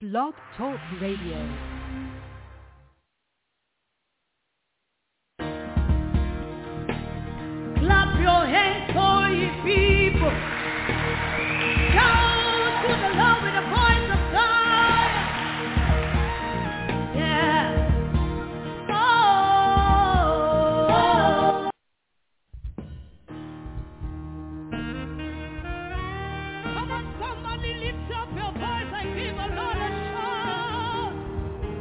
Blog Talk Radio. Clap your hands for ye people. Shout to the Lord with the voice of God. Yeah. Oh. Come on, somebody lift up your voice and give the Lord a shout.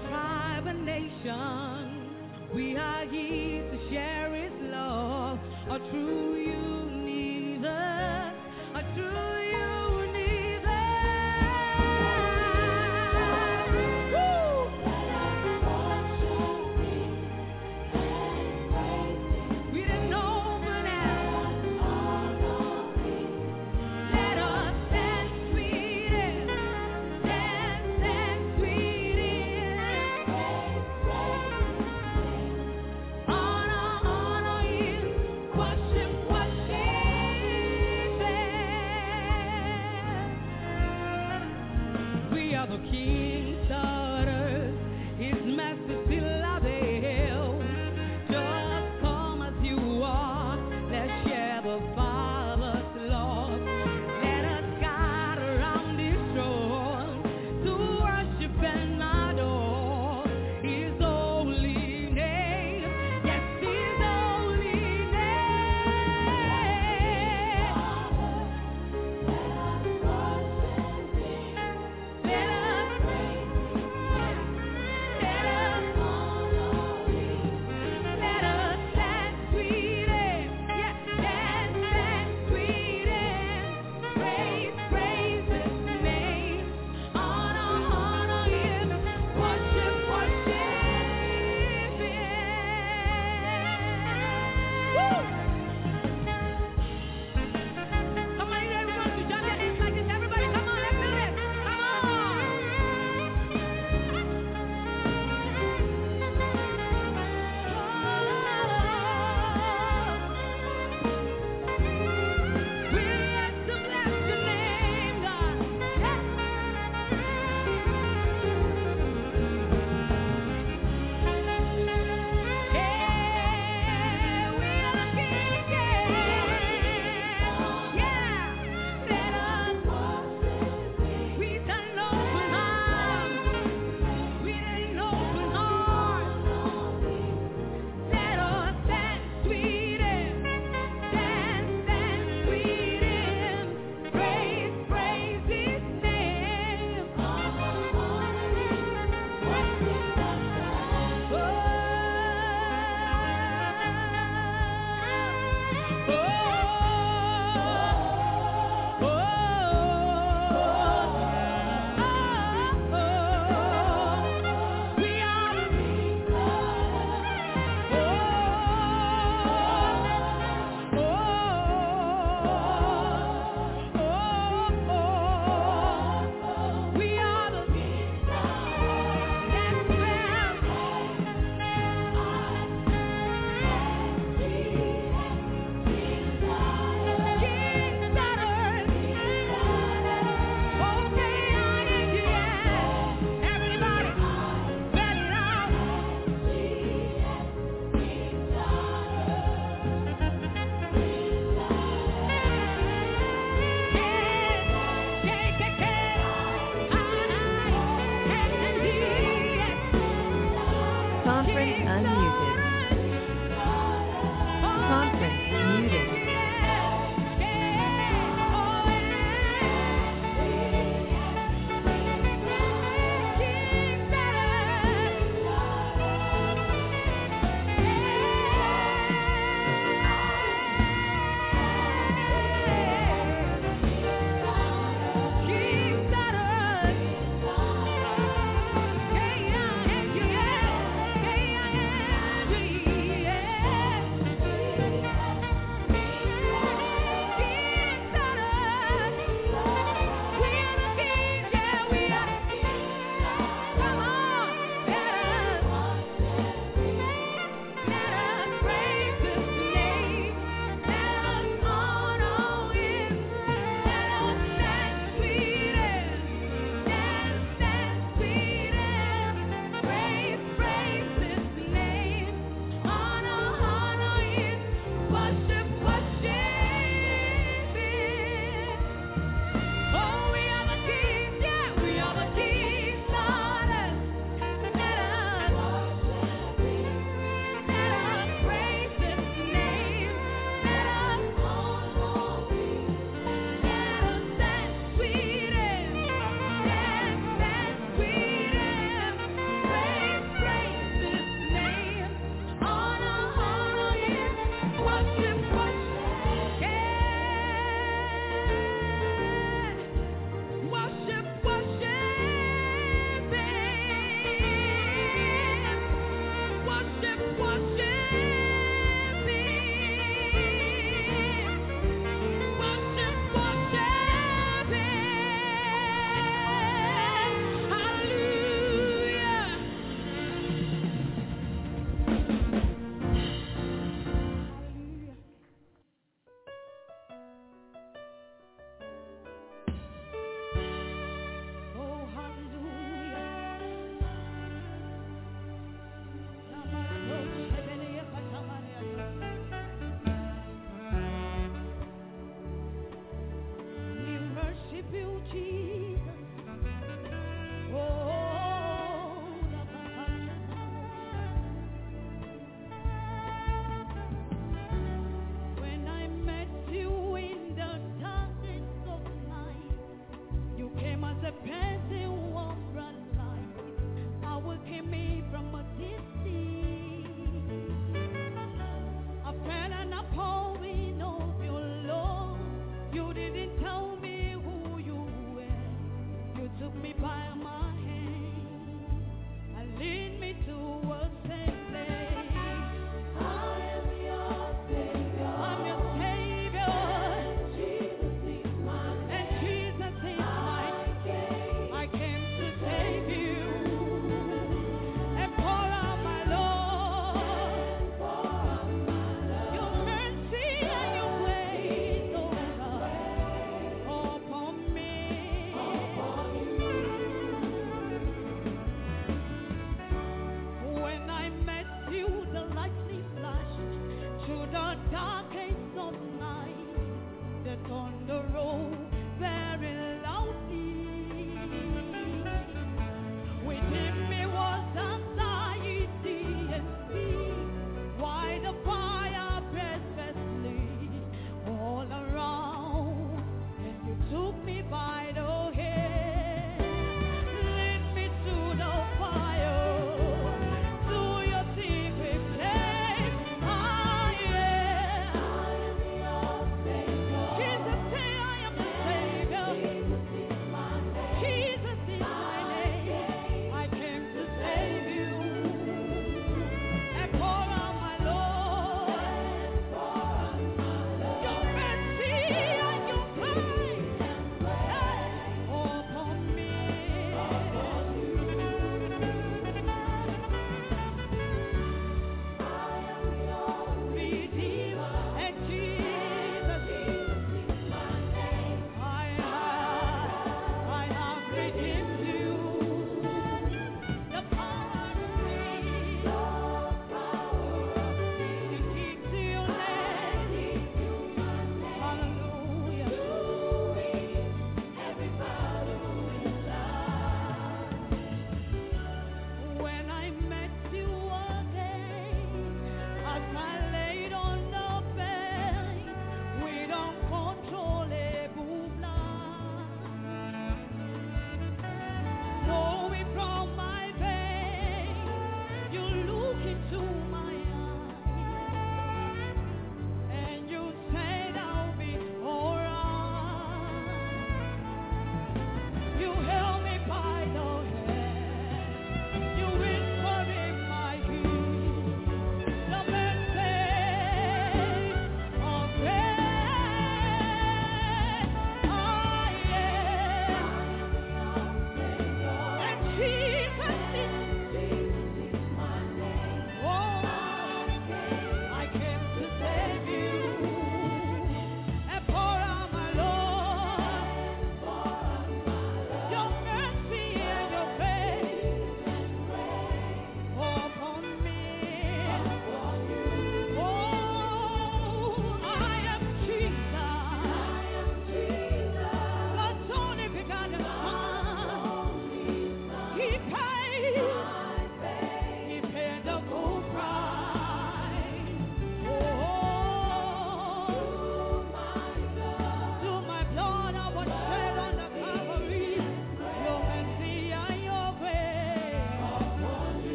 tribe, a nation. We are here to share His love, a true universe, a true universe. Woo! We didn't know, but now let us dance sweet in, dance sweet in. Honor you, worship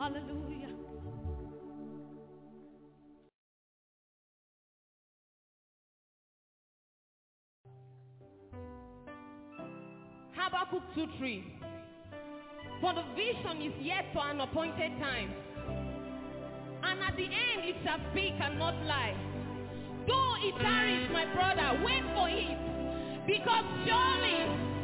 Hallelujah. Habakkuk 2:3. For the vision is yet to an appointed time, and at the end it shall speak and not lie. Though it tarries, my brother, wait for it, because surely,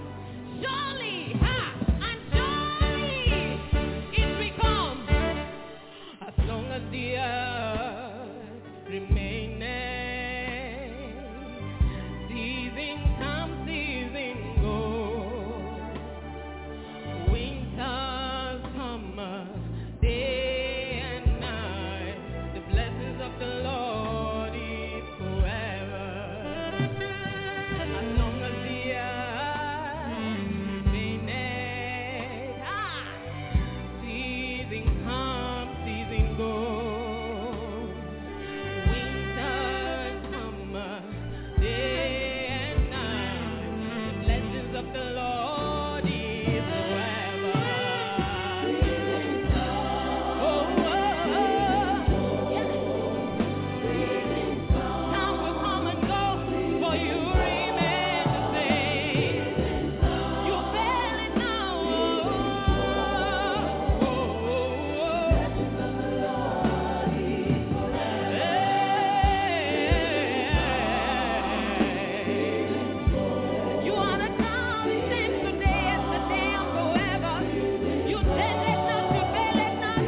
and surely it will come. As long as the earth remaineth, season comes, season goes, winter, summer, day and night, the blessings of the Lord is forever. As long as the earth remaineth, season comes, season goes, winter, summer, day and night, the blessings of the Lord is forever. Oh, yeah. Time will come and go, for you remain the same. You feel it now. You are the God who sings today, yesterday, and forever. You said it not, you fail it not.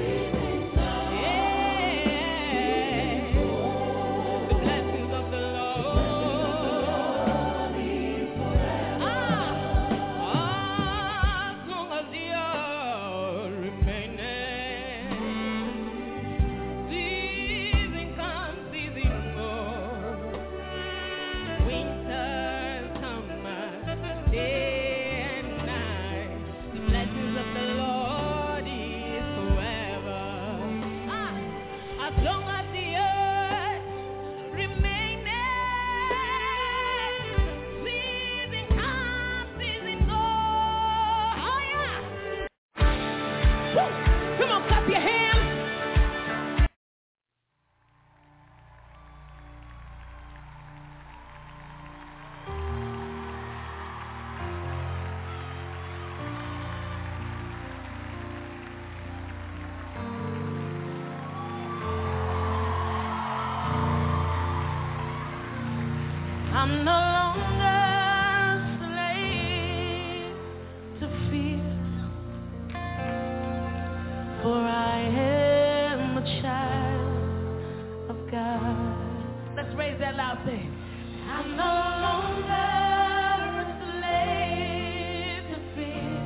Yeah. The blessings of the Lord is forever. As long as the earth remaineth, season comes, season goes, winter, summer, day and night, the blessings of the Lord is forever. As long as the earth remaineth, season comes, season goes. Oh yeah! Woo! Come on, clap your hands. I'm no longer slave to fear, for I am a child of God. Let's raise that loud, say, I'm no longer a slave to fear,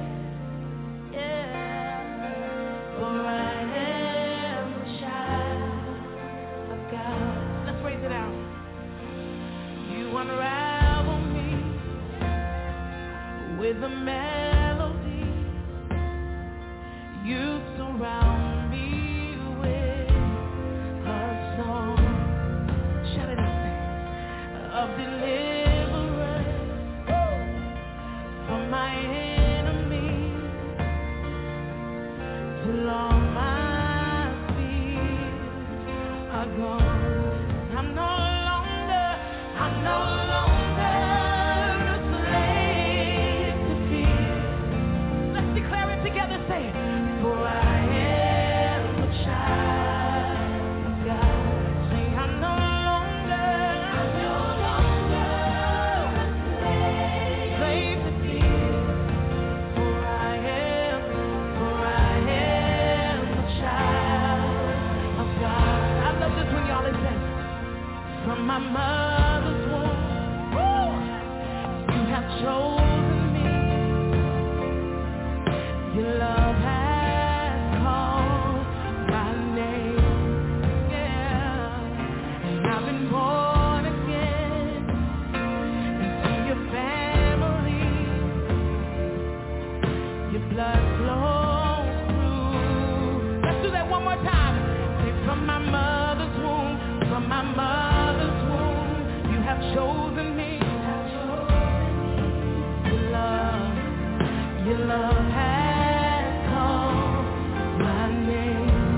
yeah, for I am a child of God. Let's raise it out. You unravel me with a melody. You surround me with a song. Shout it out, sing. Of deliverance from my enemies, till all my fears are gone. I'm no longer a slave to fear. Let's declare it together, say it. For I am a child of God. Say, I'm no longer a slave to fear. For I am a child of God. I love this when y'all listen. From my mother's womb, you have chosen me. Your love has called my name, yeah. And I've been born again into your family. Your blood flows through. Let's do that one more time. Say, from my mother's womb, from my mother's womb, you have chosen me. Your love has called my name.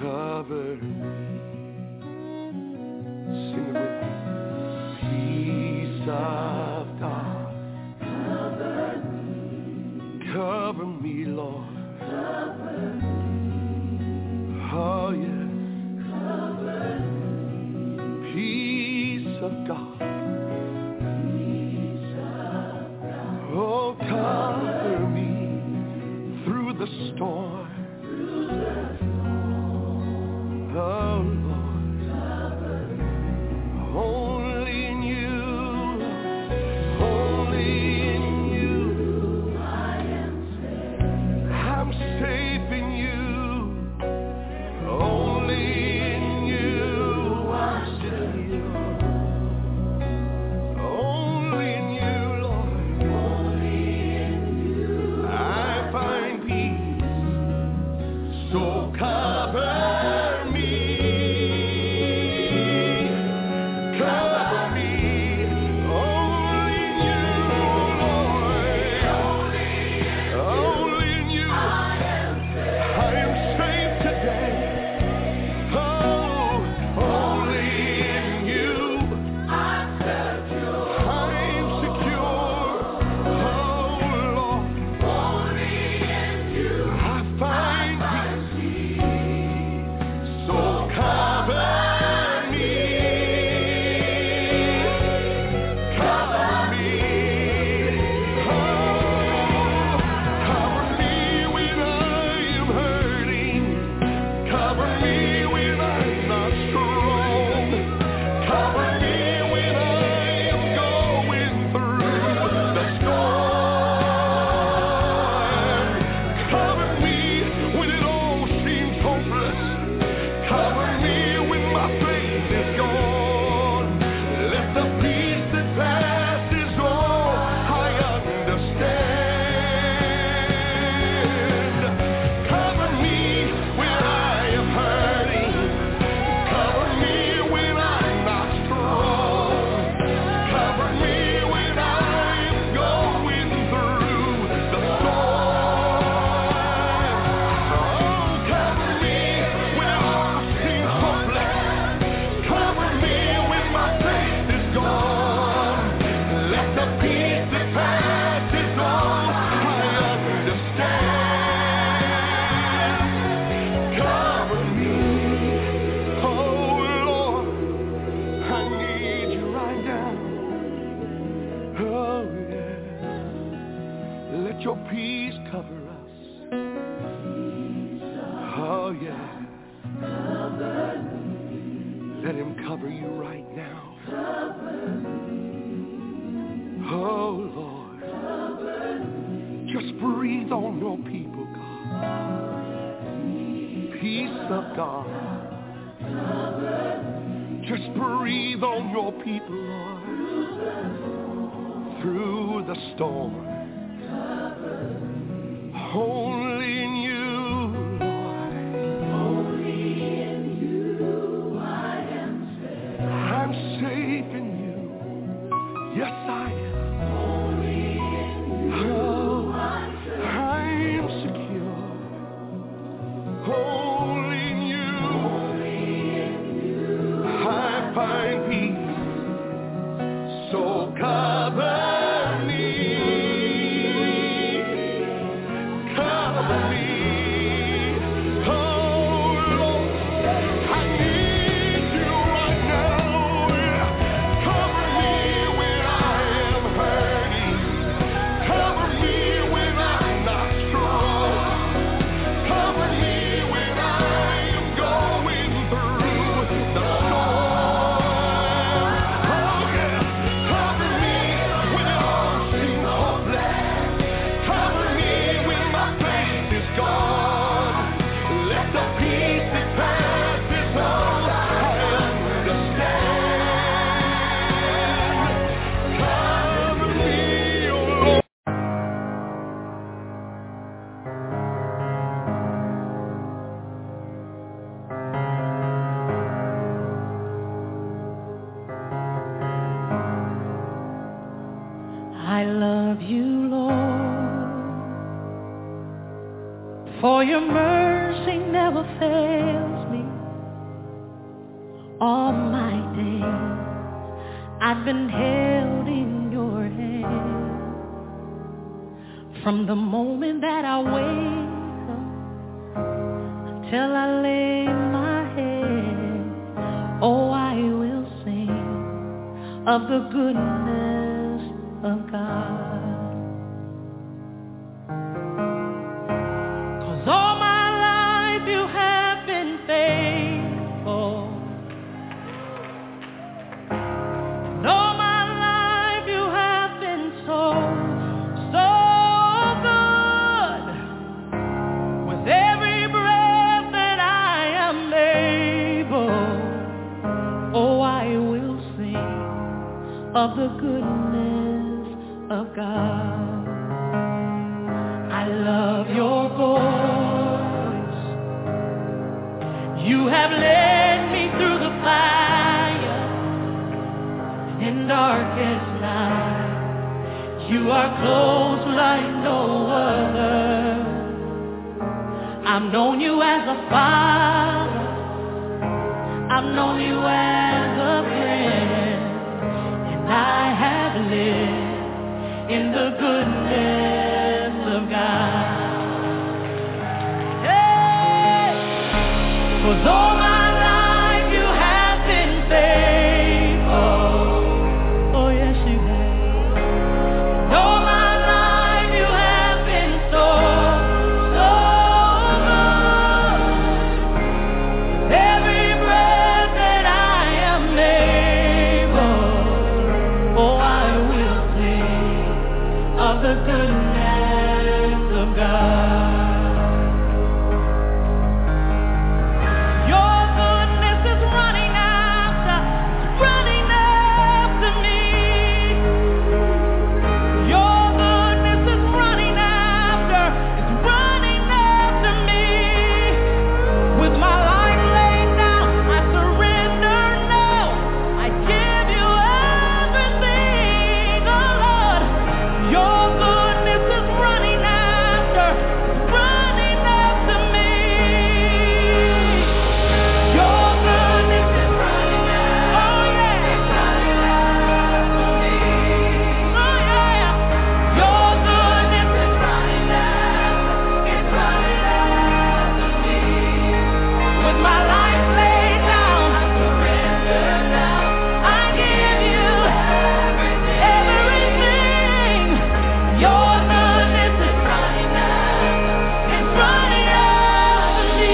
Cover me. Sing it with me. Peace of God. Cover me, Lord. Oh, yes. Peace of God. Oh, cover me through the storm. Oh, Lord. Only in you. Only in you. I'm safe in you. Only in you I'm secure. Only in you, Lord. Only in you I find peace. So cover me. Cover me. Only in you, Lord. Only in you I am safe today. Oh, only in you I'm secure. Oh, Lord. Only in you I find peace. So cover me. Cover me. Oh, cover me when I am hurting. Cover me when I'm not strong. Cover me when I am going through the storm. Cover me when it all seems hopeless. Cover me when my faith is gone. Let the peace that passes all I understand. Cover me when I am hurting. Cover me when I'm not strong. Cover me when I am going through the storm. Oh, cover me when it all seems hopeless. Cover me when my faith is gone. Let the peace that passes all I understand. Cover me. Oh, Lord, I need you right now. Oh, yeah. Let your peace cover us. Oh, yeah. Let him cover you right now. Oh, Lord. Just breathe on your people, God. Peace of God. Just breathe on your people, Lord. Through the storm. Only in you, Lord. Only in you I am safe. I'm safe in you. Yes, I am. Only in you I'm secure. Only in you I find peace. So cover me. Cover me. Oh, Lord, I need you right now. Cover me when I am hurting. Cover me when I'm not strong. Cover me when I am going through the storm. Oh, yeah. Cover me when it all seems hopeless. Cover me when my faith is gone. Let the peace that passes all I understand. Cover me, oh Lord. I love you, Lord, for your mercy never fails me. I've been held in your hand from the moment that I wake up till I lay my head. Oh, I will sing of the goodness of God. 'Cause all my life you have been faithful. And all my life you have been so good. With every breath that I am able, oh, I will sing of the goodness of God. I love your voice. You have led me through the fire in darkest night. You are close like no other. I've known you as a father. I've known you as a friend. And I have lived in the goodness of God. Hey! 'Cause all my life you have been faithful. Oh, yes, you have. And all my life you have been so good. Every breath that I am able, oh, I will sing of the goodness of God. Your goodness is running after me. Your goodness is running after me. With my life laid down, I surrender now. I give you everything, oh Lord. Your goodness is running after me. Your goodness is running after, oh yeah, it's running after me. Oh yeah, your goodness is running after, it's running after me. With my life laid down, I surrender now. I give you everything. Your goodness is running after, it's running after me.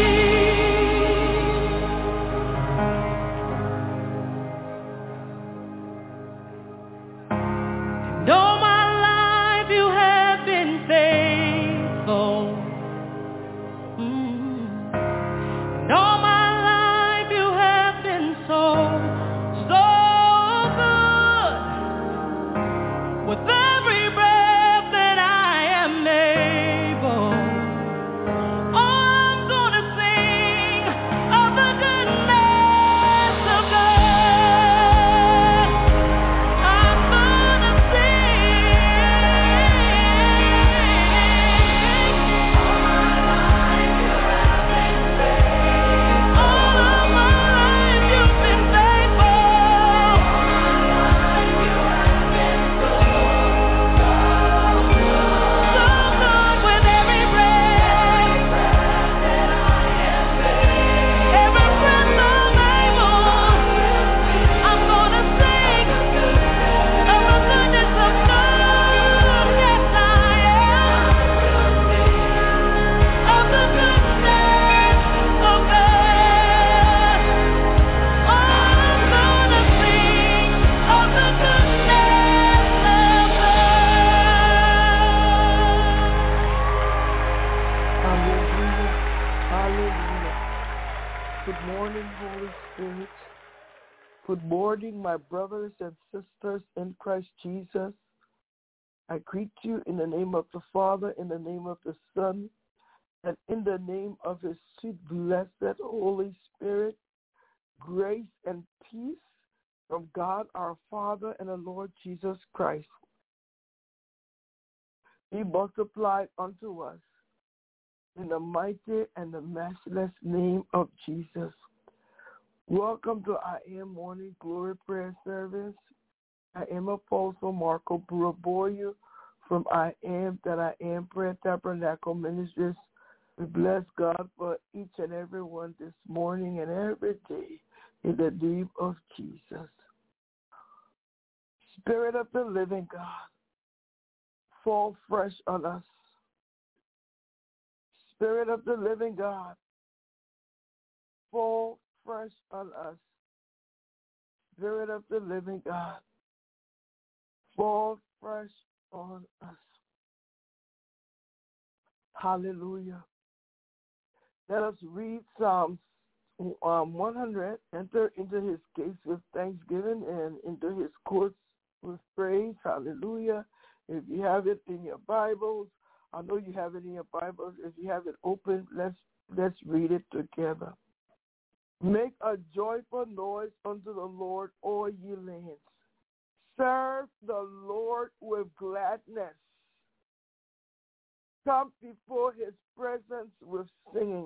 And all my life you have been faithful. And all my life you have been so good. With every breath that I am able, oh, I'm gonna sing of the goodness of God. I'm gonna sing. All my life you have been faithful. All of my life you've been faithful. All my life you have been so good. With every breath that I am able, every breath I'm able, I'm gonna sing of the goodness of God. Yes, I am. Of the goodness of God. Oh, I'm gonna sing of the goodness of God. Hallelujah. Hallelujah. Good morning, Holy Spirit. Good morning, my brothers and sisters in Christ Jesus. I greet you in the name of the Father, in the name of the Son, and in the name of his sweet, blessed Holy Spirit. Grace and peace from God our Father and the Lord Jesus Christ be multiplied unto us in the mighty and the matchless name of Jesus. Welcome to our AM Morning Glory Prayer Service. I am Apostle Marco Buraboyu from I Am That I Am Prayer Tabernacle Ministries. We bless God for each and every one this morning and every day in the name of Jesus. Spirit of the living God, fall fresh on us. Spirit of the living God, fall fresh on us. Spirit of the living God, fall fresh on us. Hallelujah. Let us read Psalms 100. Enter into his gates with thanksgiving and into his courts with praise. Hallelujah. If you have it in your Bibles, I know you have it in your Bibles. If you have it open, let's read it together. Make a joyful noise unto the Lord, all ye lands. Serve the Lord with gladness. Come before his presence with singing.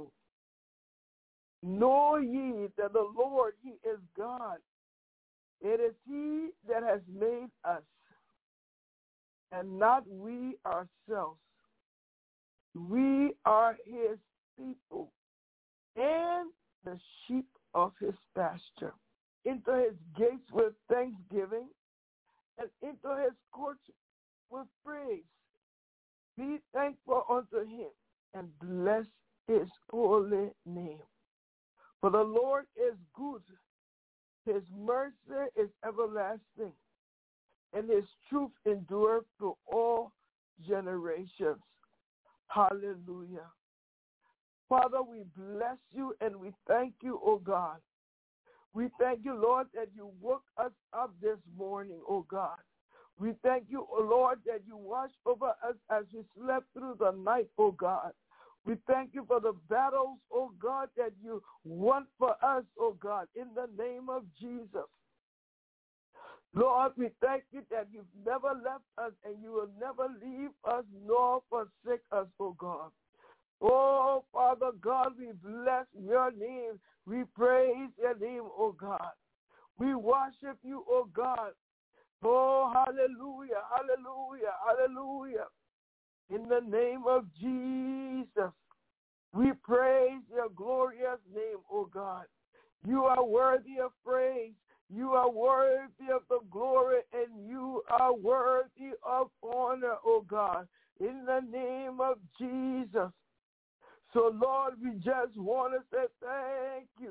Know ye that the Lord, he is God. It is he that has made us, and not we ourselves. We are his people and the sheep of his pasture. Into his gates with thanksgiving and into his courts with praise. Be thankful unto him and bless his holy name. For the Lord is good. His mercy is everlasting, and his truth endureth to all generations. Hallelujah. Father, we bless you and we thank you, O God. We thank you, Lord, that you woke us up this morning, O God. We thank you, O Lord, that you watched over us as we slept through the night, O God. We thank you for the battles, O God, that you won for us, O God, in the name of Jesus. Lord, we thank you that you've never left us and you will never leave us nor forsake us, O God. Oh, Father God, we bless your name. We praise your name, O God. We worship you, O God. Oh, hallelujah, hallelujah, hallelujah. In the name of Jesus, we praise your glorious name, O God. You are worthy of praise. You are worthy of the glory, and you are worthy of honor, O God. In the name of Jesus. So, Lord, we just want to say thank you.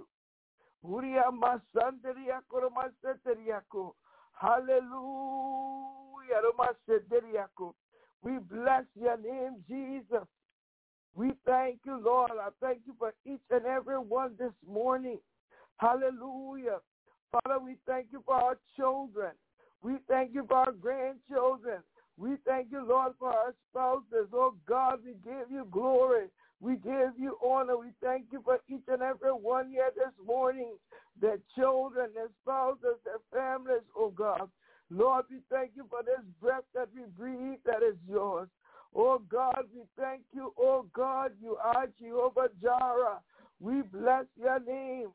Hallelujah. We bless your name, Jesus. We thank you, Lord. I thank you for each and every one this morning. Hallelujah. Father, we thank you for our children. We thank you for our grandchildren. We thank you, Lord, for our spouses. Oh, God, we give you glory. We give you honor. We thank you for each and every one here this morning, their children, their spouses, their families, oh God. Lord, we thank you for this breath that we breathe that is yours. Oh God, we thank you. Oh God, you are Jehovah Jireh. We bless your name.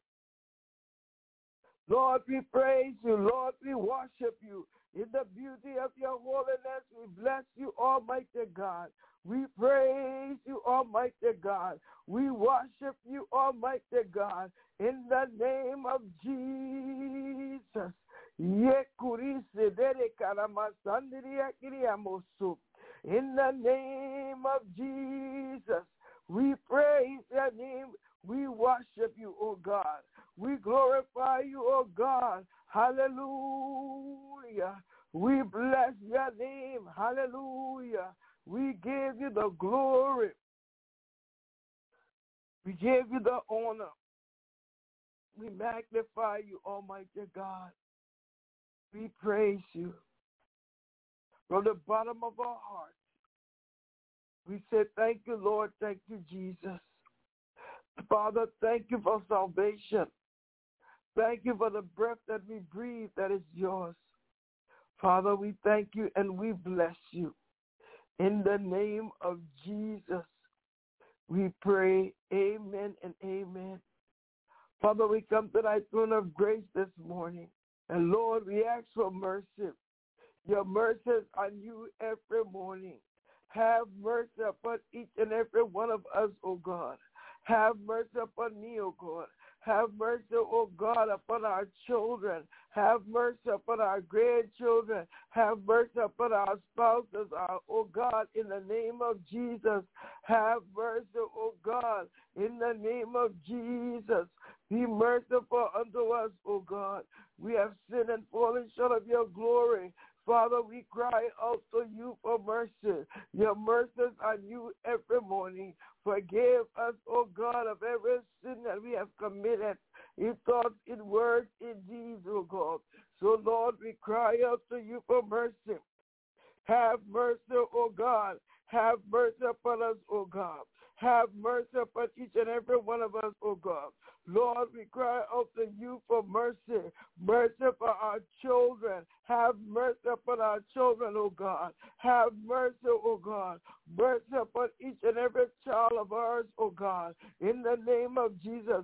Lord, we praise you. Lord, we worship you. In the beauty of your holiness, we bless you, Almighty God. We praise you, Almighty God. We worship you, Almighty God. In the name of Jesus. In the name of Jesus, we praise your name. We worship you, O God. We glorify you, O God. Hallelujah. We bless your name. Hallelujah. We give you the glory. We give you the honor. We magnify you, Almighty God. We praise you. From the bottom of our hearts, we say thank you, Lord. Thank you, Jesus. Father, thank you for salvation. Thank you for the breath that we breathe that is yours. Father, we thank you and we bless you. In the name of Jesus, we pray, amen and amen. Father, we come to thy throne of grace this morning. And Lord, we ask for mercy. Your mercies are new every morning. Have mercy upon each and every one of us, O God. Have mercy upon me, O God. Have mercy, O God, upon our children. Have mercy upon our grandchildren. Have mercy upon our spouses, O God, in the name of Jesus. Have mercy, O God, in the name of Jesus. Be merciful unto us, O God. We have sinned and fallen short of your glory. Father, we cry out to you for mercy. Your mercies are new every morning. Forgive us, O God, of every sin that we have committed in thoughts, in words, in deeds, O God. So, Lord, we cry out to you for mercy. Have mercy, O God. Have mercy upon us, O God. Have mercy upon each and every one of us, O God. Lord, we cry out to you for mercy. Mercy for our children. Have mercy upon our children, O God. Have mercy, O God. Mercy upon each and every child of ours, O God. In the name of Jesus.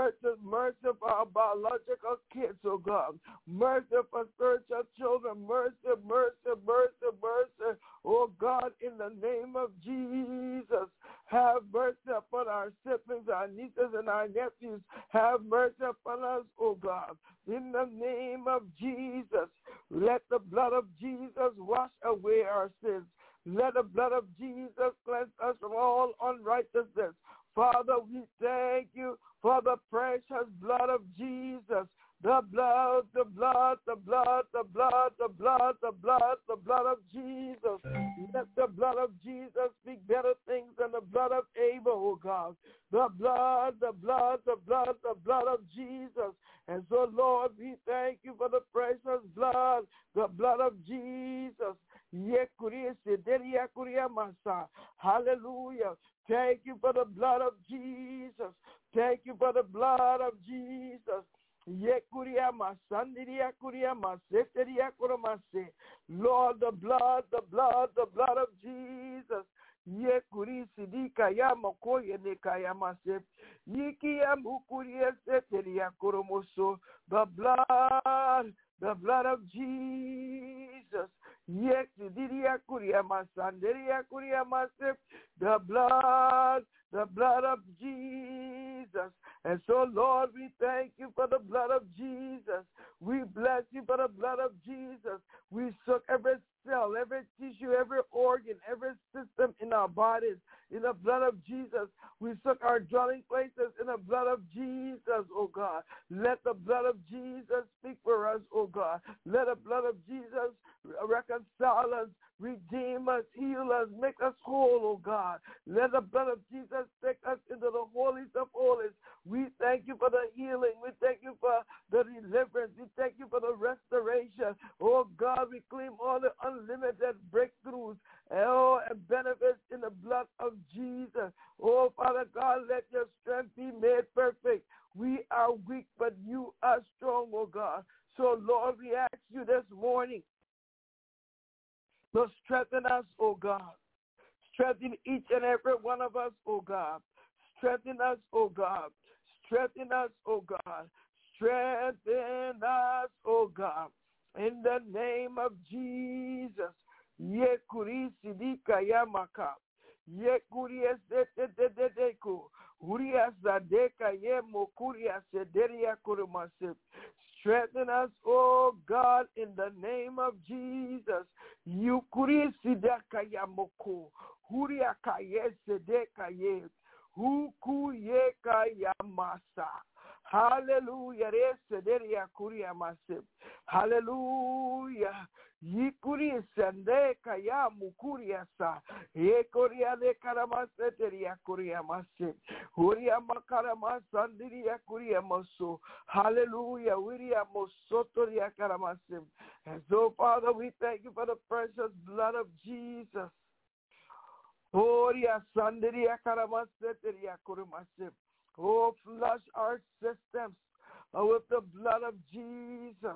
Mercy for our biological kids, O God. Mercy for spiritual children. Mercy, mercy, mercy, mercy, O God, in the name of Jesus. Have mercy upon our siblings, our nieces, and our nephews. Have mercy upon us, O God. In the name of Jesus, let the blood of Jesus wash away our sins. Let the blood of Jesus cleanse us from all unrighteousness. Father, we thank you for the precious blood of Jesus. The blood, the blood, the blood, the blood, the blood, the blood, the blood of Jesus. Let the blood of Jesus speak better things than the blood of Abel, oh God. The blood, the blood, the blood, the blood of Jesus. And so, Lord, we thank you for the precious blood, the blood of Jesus. Hallelujah. Thank you for the blood of Jesus. Thank you for the blood of Jesus. Lord, the blood, the blood, the blood of Jesus. The blood of Jesus. The blood of Jesus. And so, Lord, we thank you for the blood of Jesus. We bless you for the blood of Jesus. We soak every cell, every tissue, every organ, every system in our bodies in the blood of Jesus. We soak our dwelling places in the blood of Jesus, oh God. Let the blood of Jesus speak for us, oh God. Let the blood of Jesus reconcile us, redeem us, heal us, make us whole, oh God. Let the blood of Jesus take us into the holiest of holies. We thank you for the healing. We thank you for the deliverance. We thank you for the restoration. Oh God, we claim all the unlimited breakthroughs and benefits in the blood of Jesus. Oh Father God, let your strength be made perfect. We are weak, but you are strong, oh God. So Lord, we ask you this morning to strengthen us, oh God. Strengthen each and every one of us, oh God. Strengthen us, oh God. Strengthen us, oh God. Strengthen us, oh God. In the name of Jesus. Yekuri sidika yamaka. Yekuri esetedeko. Huria sadeka yemokuria sederia kurumasip. Strengthen us, oh God, in the name of Jesus. Yukuri sidaka yamoko. Huria kaye sedeka ye. Huku yeka yamasa. Hallelujah. Hallelujah. Yikuri sende kaya mukuria sa. Yekoria de karamase teria kuria mase. Huria makarama sandiria kuria moso. Hallelujah. Wiria mosotoria karamase. And so, Father, we thank you for the precious blood of Jesus. Horia sandiria karamase teria kurimase. Oh, flush our systems with the blood of Jesus.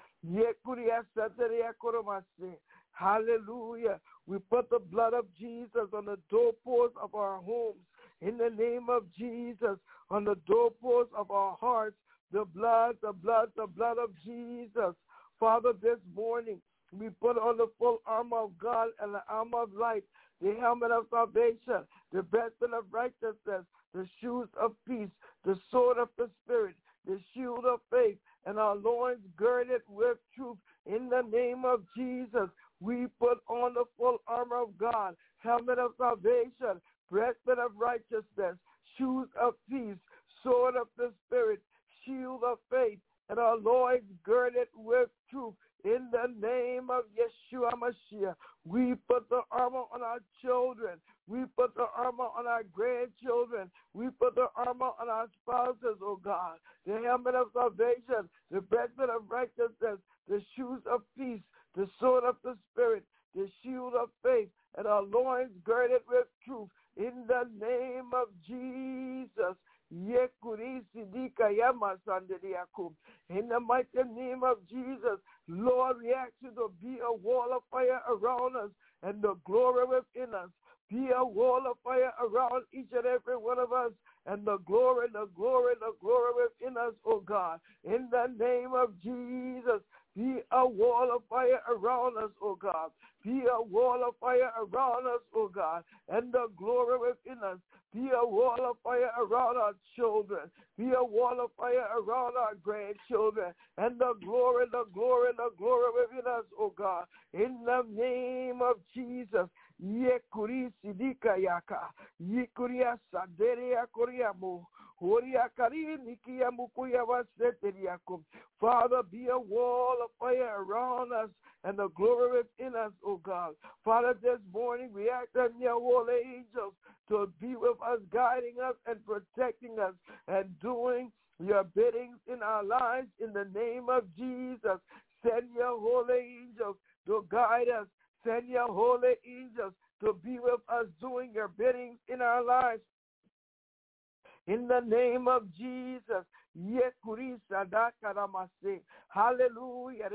Hallelujah. We put the blood of Jesus on the doorposts of our homes. In the name of Jesus, on the doorposts of our hearts, the blood, the blood, the blood of Jesus. Father, this morning, We put on the full armor of God and the armor of light, the helmet of salvation, the breastplate of righteousness, the shoes of peace, the sword of the Spirit, the shield of faith, and our loins girded with truth. In the name of Jesus, we put on the full armor of God, helmet of salvation, breastplate of righteousness, shoes of peace, sword of the Spirit, shield of faith, and our loins girded with truth. In the name of Yeshua Mashiach, we put the armor on our children. We put the armor on our grandchildren. We put the armor on our spouses, oh God. The helmet of salvation, the breastplate of righteousness, the shoes of peace, the sword of the Spirit, the shield of faith, and our loins girded with truth. In the name of Jesus. In the mighty name of Jesus, Lord, we ask you to be a wall of fire around us and the glory within us. Be a wall of fire around each and every one of us and the glory within us, oh God. In the name of Jesus, be a wall of fire around us, oh God. Be a wall of fire around us, oh God, and the glory within us. Be a wall of fire around our children. Be a wall of fire around our grandchildren, and the glory within us, oh God. In the name of Jesus. Yekuri sidika yaka, yekuria saderia koriamu, horia kari nikia mukuya waseteriakum. Father, be a wall of fire around us and the glory within us, oh God. Father, this morning we ask that your holy angels to be with us, guiding us and protecting us and doing your biddings in our lives in the name of Jesus. Send your holy angels to guide us. Send your holy angels to be with us doing your biddings in our lives. In the name of Jesus. Hallelujah.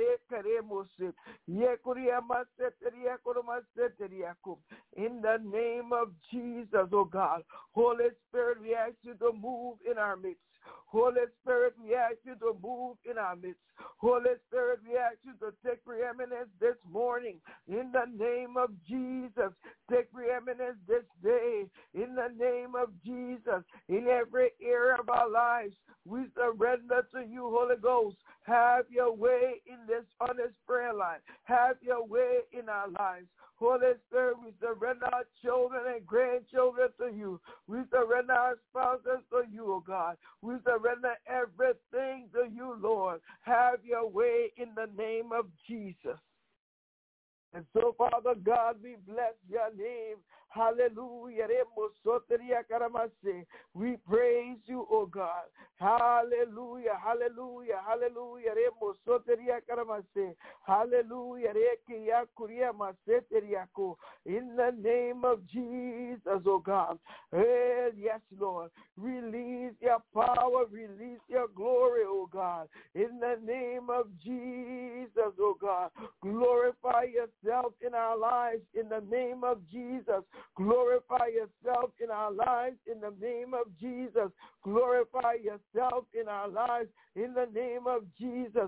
In the name of Jesus, oh God. Holy Spirit, we ask you to move in our midst. Holy Spirit, we ask you to move in our midst. Holy Spirit, we ask you to take preeminence this morning. In the name of Jesus, take preeminence this day. In the name of Jesus, in every area of our lives, we surrender to you, Holy Ghost. Have your way on this prayer line. Have your way in our lives. Holy Spirit, we surrender our children and grandchildren to you. We surrender our spouses to you, oh God. We surrender everything to you, Lord. Have your way in the name of Jesus. And so, Father God, we bless your name. Hallelujah. We praise you, oh God. Hallelujah. Hallelujah. Hallelujah. Hallelujah. In the name of Jesus, oh God. Yes, Lord. Release your power. Release your glory, oh God. In the name of Jesus, oh God. Glorify yourself in our lives in the name of Jesus. Glorify yourself in our lives in the name of Jesus. Glorify yourself in our lives in the name of Jesus.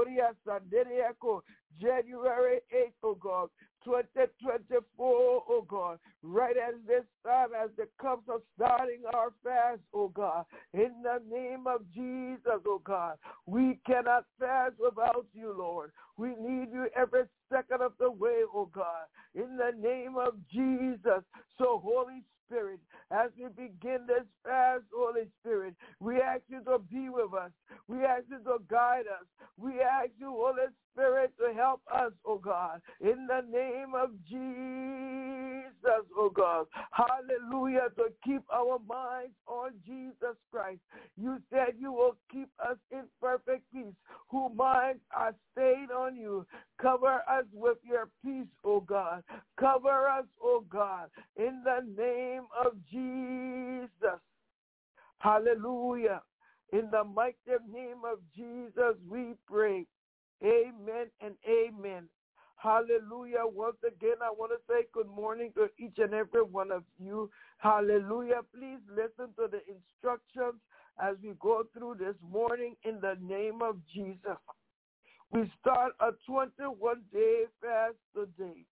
January 8th, oh God, 2024, oh God, right at this time as the cups are starting our fast, oh God, in the name of Jesus, oh God, we cannot fast without you, Lord. We need you every second of the way, oh God, in the name of Jesus. So, Holy Spirit, as we begin this fast, Holy Spirit, we ask you to be with us. We ask you to guide us. We ask you, Holy Spirit, to help us, oh God, in the name of Jesus, oh God. Hallelujah, to keep our minds on Jesus Christ. You said you will keep us in perfect peace, whose minds are stayed on you. Cover us with your peace, oh God. Cover us, oh God, in the name of Jesus. Hallelujah. In the mighty name of Jesus, we pray. Amen and amen. Hallelujah. Once again, I want to say good morning to each and every one of you. Hallelujah. Please listen to the instructions as we go through this morning in the name of Jesus. We start a 21-day fast today.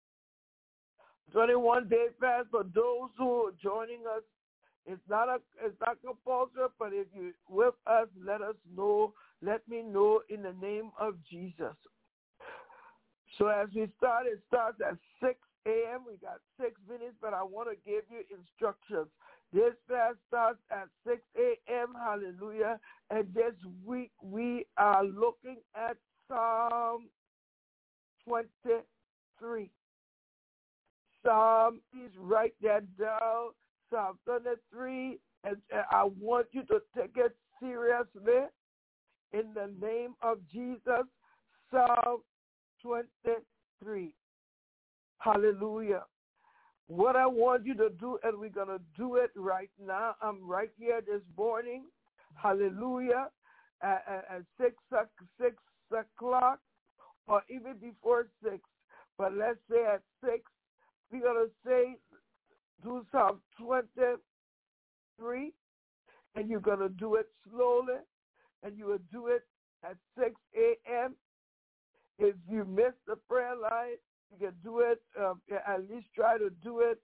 21-day fast for those who are joining us. It's not compulsory, but if you're with us, let us know. Let me know in the name of Jesus. So as we start, it starts at 6 a.m. We got 6 minutes, but I want to give you instructions. This fast starts at 6 a.m. Hallelujah. And this week we are looking at Psalm 23. Please write that down. Psalm 23. And I want you to take it seriously. In the name of Jesus, Psalm 23. Hallelujah. What I want you to do, and we're going to do it right now. I'm right here this morning. Hallelujah. At 6 o'clock or even before 6. But let's say at 6, we're going to do Psalm 23. And you're going to do it slowly. And you will do it at 6 a.m. If you miss the prayer line, you can do it, at least try to do it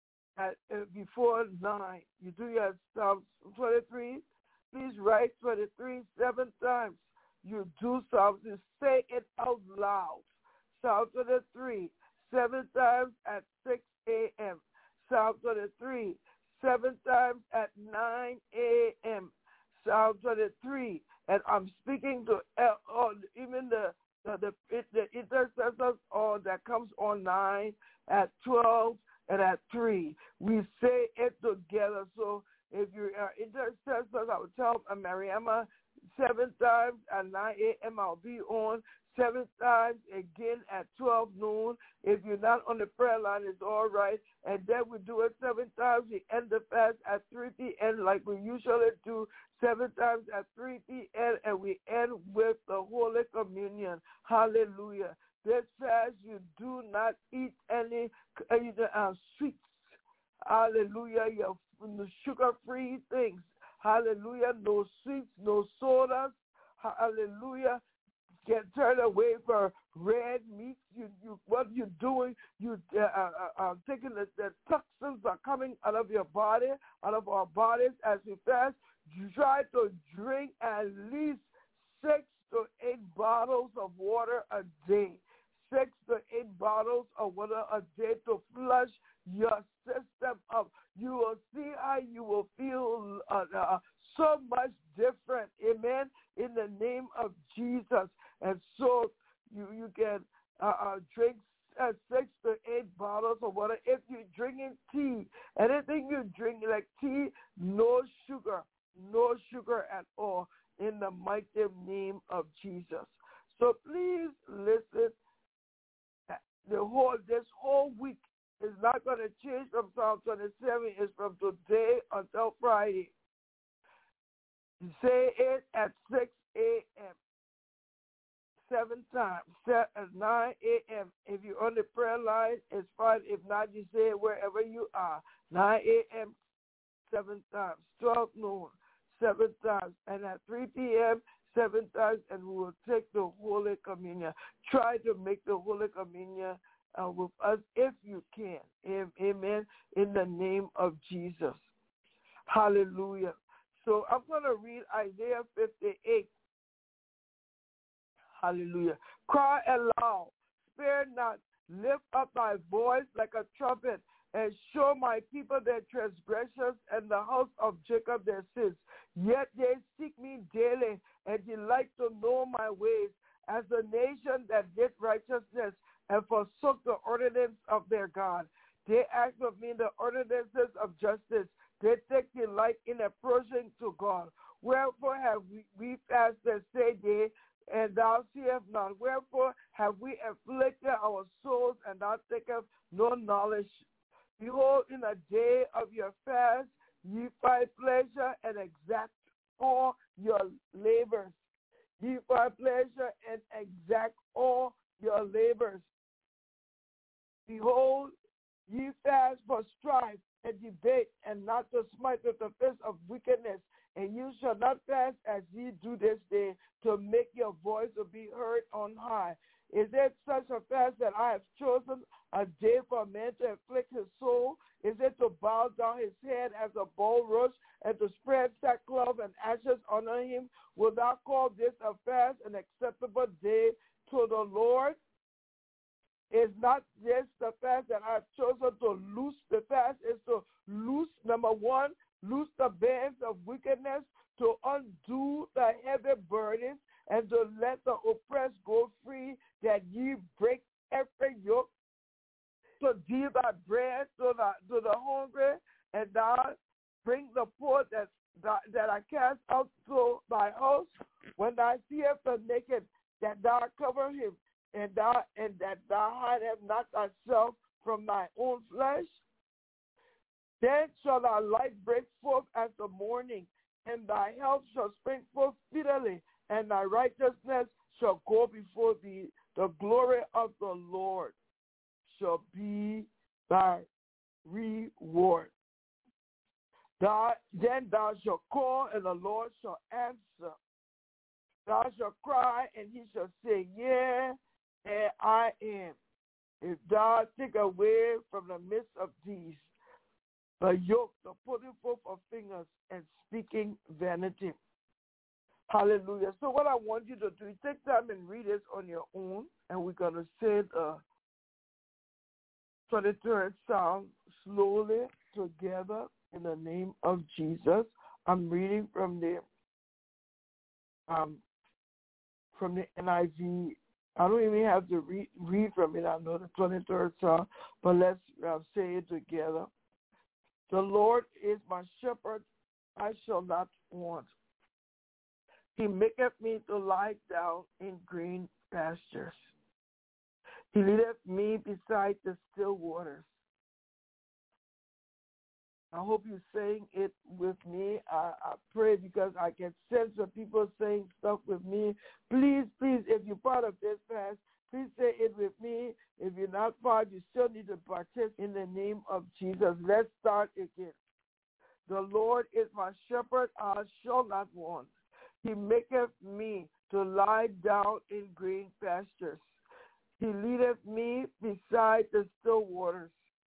before 9. You do your Psalm 23. Please write 23 7 times. You do something. Say it out loud. Psalm 23 7 times at 6 a.m. Psalm 23 7 times at 9 a.m. Psalm 23. And I'm speaking to even the intercessors that comes online at 12 and at 3. We say it together. So if you are intercessors, I will tell Mariama 7 times at 9 a.m. I'll be on. 7 times again at 12 noon. If you're not on the prayer line, it's all right. And then we do it 7 times. We end the fast at 3 p.m. like we usually do, 7 times at 3 p.m. And we end with the Holy Communion. Hallelujah. This fast, you do not eat any sweets. Hallelujah. Your sugar-free things. Hallelujah. No sweets, no sodas. Hallelujah. Get turned away from red meat. What you're doing, you taking the toxins are coming out of your body, out of our bodies as we fast. You try to drink at least 6 to 8 bottles of water a day. 6 to 8 bottles of water a day to flush your system up. You will see how you will feel so much different. Amen. In the name of Jesus. And so you can drink 6 to 8 bottles of water. If you're drinking tea, anything you drink like tea, no sugar at all, in the mighty name of Jesus. So please listen. This whole week is not going to change from Psalm 27. It's from today until Friday. Say it at 6 a.m. 7 times, at 9 a.m. If you're on the prayer line, it's fine. If not, you say it wherever you are. 9 a.m., 7 times. 12 noon, 7 times. And at 3 p.m., 7 times, and we will take the Holy Communion. Try to make the Holy Communion with us if you can. Amen. In the name of Jesus. Hallelujah. So I'm going to read Isaiah 58. Hallelujah. Cry aloud, spare not, lift up thy voice like a trumpet, and show my people their transgressions and the house of Jacob their sins. Yet they seek me daily and delight to know my ways, as a nation that did righteousness and forsook the ordinance of their God. They act of me the ordinances of justice. They take delight in approaching to God. Wherefore have we fasted, say they, and thou seest not. Wherefore have we afflicted our souls, and thou takest no knowledge. Behold, in a day of your fast, ye find pleasure and exact all your labors. Ye find pleasure and exact all your labors. Behold, ye fast for strife and debate, and not to smite with the fist of wickedness, And you shall not fast as ye do this day, to make your voice to be heard on high. Is it such a fast that I have chosen, a day for a man to afflict his soul? Is it to bow down his head as a bulrush, and to spread sackcloth and ashes under him? Will thou call this a fast, an acceptable day to the Lord? Is not this the fast that I have chosen to loose? The fast is to loose, number one, loose the bands of wickedness, to undo the heavy burdens, and to let the oppressed go free, that ye break every yoke, to give thy bread to the hungry, and thou bring the poor that I cast out to thy house. When thou seest the naked, that thou cover him, and that thou hidest not thyself from thy own flesh. Then shall thy light break forth as the morning, and thy health shall spring forth speedily, and thy righteousness shall go before thee. The glory of the Lord shall be thy reward. Then thou shalt call, and the Lord shall answer. Thou shalt cry, and he shall say, Yea, and I am. If thou take away from the midst of these the yoke, the putting forth of fingers, and speaking vanity. Hallelujah. So what I want you to do, take time and read this on your own, and we're going to say the 23rd Psalm slowly together in the name of Jesus. I'm reading from the NIV. I don't even have to read from it. I know the 23rd Psalm, but let's say it together. The Lord is my shepherd, I shall not want. He maketh me to lie down in green pastures. He leadeth me beside the still waters. I hope you're saying it with me. I pray because I can sense the people saying stuff with me. Please, if you're part of this fast, please say it with me. If you're not part, you still need to participate in the name of Jesus. Let's start again. The Lord is my shepherd, I shall not want. He maketh me to lie down in green pastures. He leadeth me beside the still waters.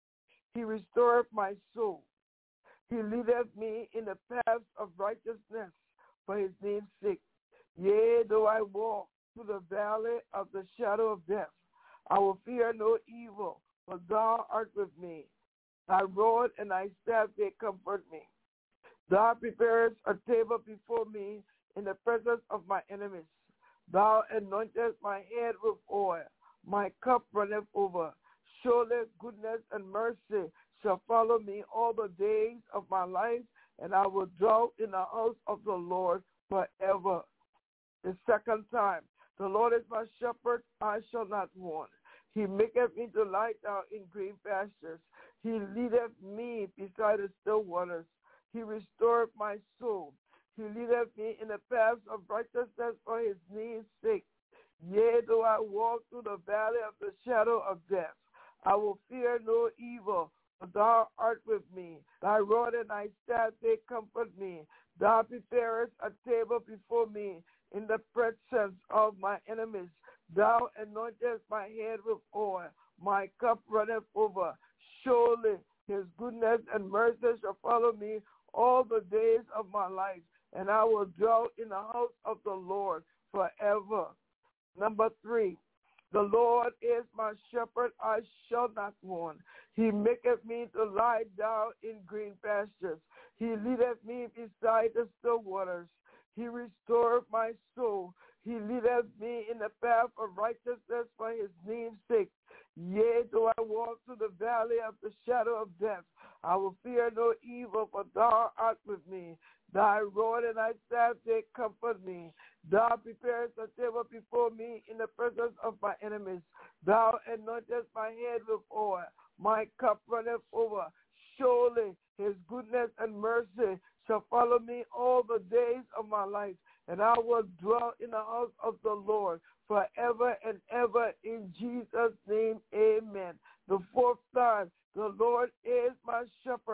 He restoreth my soul. He leadeth me in the paths of righteousness for his name's sake. Yea, though I walk through the valley of the shadow of death, I will fear no evil, for thou art with me. Thy rod and thy staff, they comfort me. Thou preparest a table before me in the presence of my enemies. Thou anointest my head with oil. My cup runneth over. Surely goodness and mercy shall follow me all the days of my life, and I will dwell in the house of the Lord forever. The second time, the Lord is my shepherd, I shall not want. He maketh me to lie down in green pastures. He leadeth me beside the still waters. He restoreth my soul. He leadeth me in the paths of righteousness for his name's sake. Yea, though I walk through the valley of the shadow of death, I will fear no evil, for thou art with me. Thy rod and thy staff, they comfort me. Thou preparest a table before me in the presence of my enemies. Thou anointest my head with oil. My cup runneth over. Surely his goodness and mercy shall follow me all the days of my life, and I will dwell in the house of the Lord forever. Number 3, the Lord is my shepherd, I shall not want. He maketh me to lie down in green pastures. He leadeth me beside the still waters. He restoreth my soul. He leadeth me in the path of righteousness for his name's sake. Yea, though I walk through the valley of the shadow of death, I will fear no evil, for thou art with me. Thy rod and thy staff, they comfort me. Thou preparest a table before me in the presence of my enemies. Thou anointest my head with oil. My cup runneth over. Surely his goodness and mercy shall follow me all the days of my life, and I will dwell in the house of the Lord forever and ever. In Jesus' name, amen. The 4th time, the Lord is my shepherd,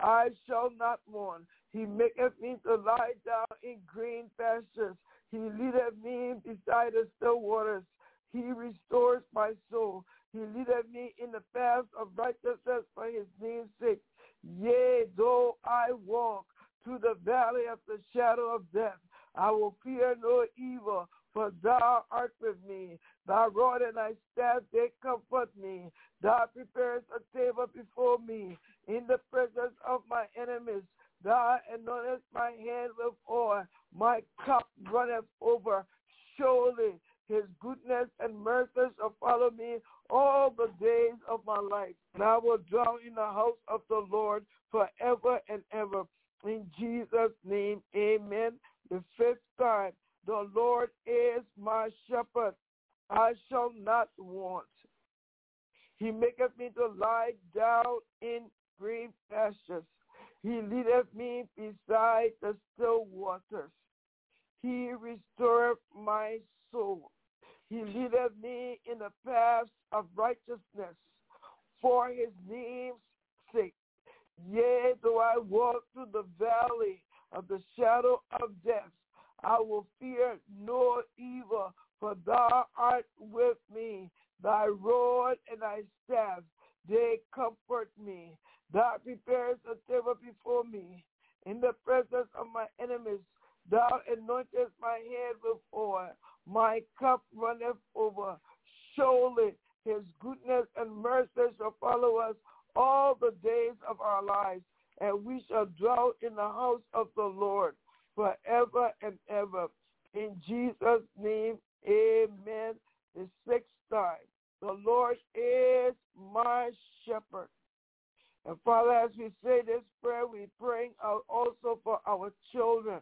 I shall not want. He maketh me to lie down in green pastures. He leadeth me beside the still waters. He restores my soul. He leadeth me in the paths of righteousness for his name's sake. Yea, though I walk through the valley of the shadow of death, I will fear no evil, for thou art with me. Thy rod and thy staff, they comfort me. Thou preparest a table before me in the presence of my enemies. Thou anointest my head with oil. My cup runneth over. Surely his goodness and mercy shall follow me all the days of my life. And I will dwell in the house of the Lord forever and ever. In Jesus' name, amen. The fifth time, the Lord is my shepherd. I shall not want. He maketh me to lie down in green pastures. He leadeth me beside the still waters. He restoreth my soul. He leadeth me in the paths of righteousness for his name's sake. Yea, though I walk through the valley of the shadow of death, I will fear no evil, for thou art with me. Thy rod and thy staff, they comfort me. Thou preparest a table before me in the presence of my enemies. Thou anointest my head with oil. My cup runneth over. Surely his goodness and mercy shall follow us all the days of our lives, and we shall dwell in the house of the Lord forever and ever. In Jesus' name, amen. The sixth time, the Lord is my shepherd. And Father, as we say this prayer, we praying out also for our children.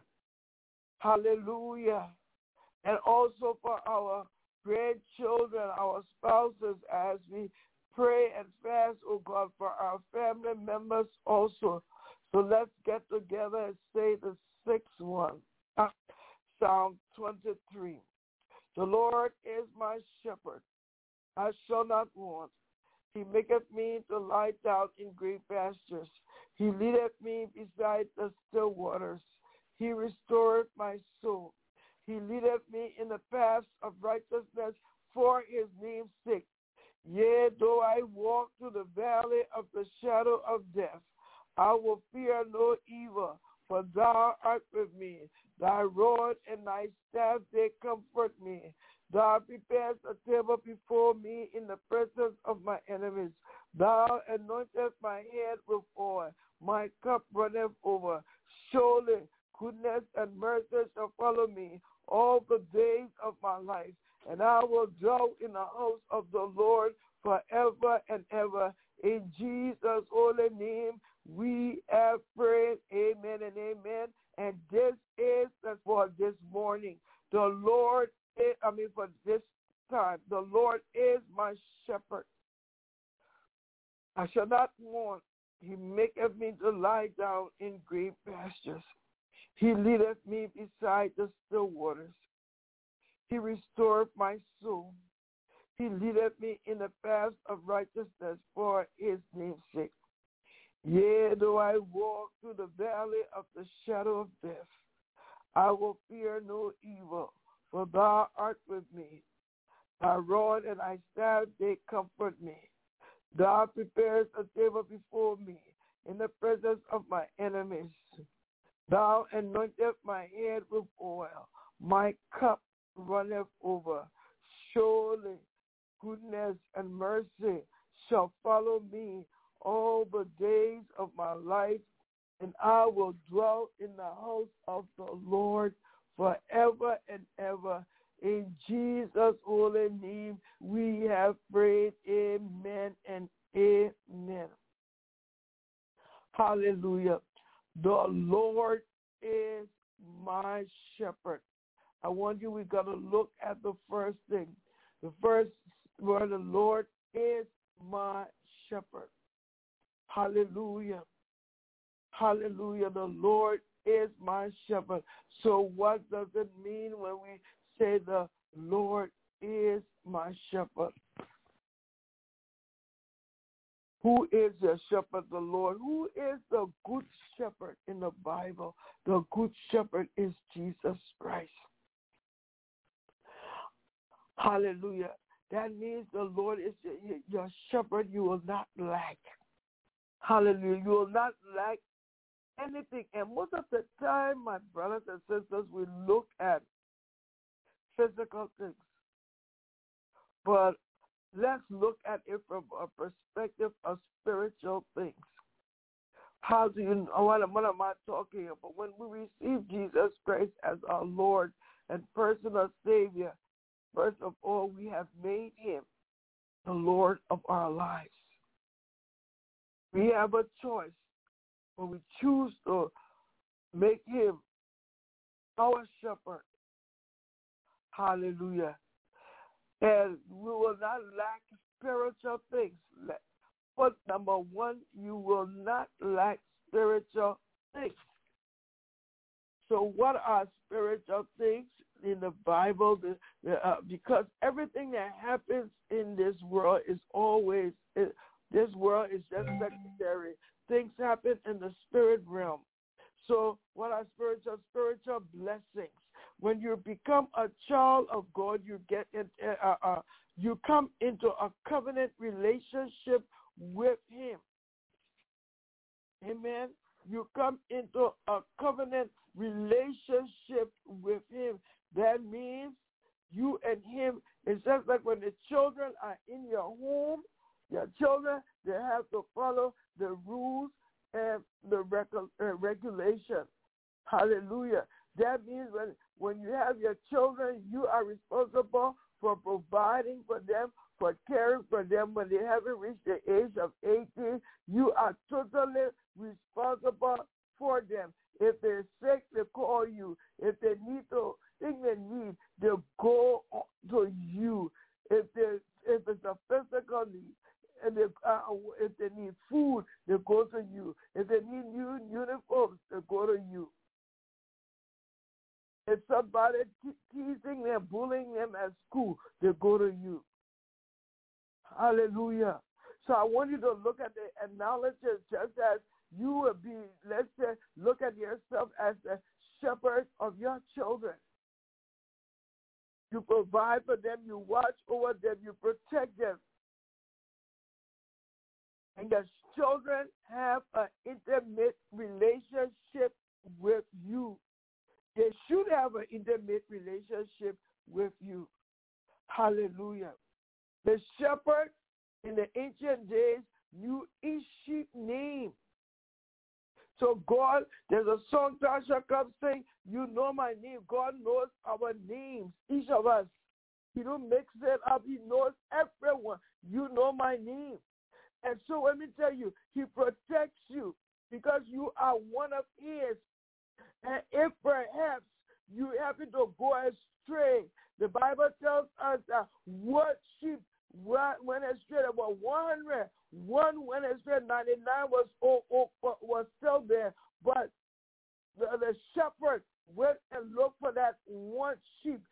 Hallelujah. And also for our grandchildren, our spouses, as we pray and fast, oh God, for our family members also. So let's get together and say the sixth one. Psalm 23. The Lord is my shepherd. I shall not want. He maketh me to lie down in green pastures. He leadeth me beside the still waters. He restoreth my soul. He leadeth me in the paths of righteousness for his name's sake. Yea, though I walk through the valley of the shadow of death, I will fear no evil, for thou art with me. Thy rod and thy staff, they comfort me. Thou preparest a table before me in the presence of my enemies. Thou anointest my head with oil. My cup runneth over. Surely goodness and mercy shall follow me all the days of my life, and I will dwell in the house of the Lord forever and ever. In Jesus' holy name, we have prayed. Amen and amen. And this is for this morning. The Lord is, for this time, the Lord is my shepherd. I shall not want. He maketh me to lie down in green pastures. He leadeth me beside the still waters. He restoreth my soul. He leadeth me in the paths of righteousness for his name's sake. Yea, though I walk through the valley of the shadow of death, I will fear no evil, for thou art with me. Thy rod and thy staff, they comfort me. Thou preparest a table before me in the presence of my enemies. Thou anointest my head with oil. My cup runneth over. Surely goodness and mercy shall follow me all the days of my life, and I will dwell in the house of the Lord forever and ever. In Jesus' holy name, we have prayed. Amen and amen. Hallelujah. The Lord is my shepherd. I want you, we got to look at the first thing. The first word, the Lord is my shepherd. Hallelujah. Hallelujah. The Lord is my shepherd. So what does it mean when we say the Lord is my shepherd? Who is your shepherd? The Lord. Who is the good shepherd in the Bible? The good shepherd is Jesus Christ. Hallelujah. That means the Lord is your shepherd. You will not lack. Hallelujah. You will not lack anything. And most of the time, my brothers and sisters, we look at physical things. But let's look at it from a perspective of spiritual things. How do you know? What am I talking about? When we receive Jesus Christ as our Lord and personal Savior, first of all, we have made him the Lord of our lives. We have a choice when we choose to make him our shepherd. Hallelujah. And we will not lack spiritual things. But number one, you will not lack spiritual things. So what are spiritual things in the Bible? Because everything that happens in this world is always, this world is just secondary. Things happen in the spirit realm. So what are spiritual? Spiritual blessings. When you become a child of God, you get you come into a covenant relationship with him. Amen. You come into a covenant relationship with him. That means you and him, it's just like when the children are in your home, your children, they have to follow the rules and the regulation. Hallelujah. That means when you have your children, you are responsible for providing for them, for caring for them. When they haven't reached the age of 18, you are totally responsible for them. If they're sick, they call you. If they need they'll go to you. If it's a physical need, and if they need food, they go to you. If they need new uniforms, they go to you. If somebody teasing them, bullying them at school, they go to you. Hallelujah. So I want you to look at the analogy just as you would be, let's say, look at yourself as the shepherd of your children. You provide for them, you watch over them, you protect them. And your children have an intimate relationship with you. They should have an intimate relationship with you. Hallelujah. The shepherd in the ancient days knew each sheep name. So God, there's a song Tasha comes saying, you know my name. God knows our names, each of us. He don't mix it up. He knows everyone. You know my name. And so let me tell you, he protects you because you are one of his. And if perhaps you happen to go astray, the Bible tells us that what sheep went astray, about 100. One went astray, 99 was still there. But the shepherd went and looked for that one sheep.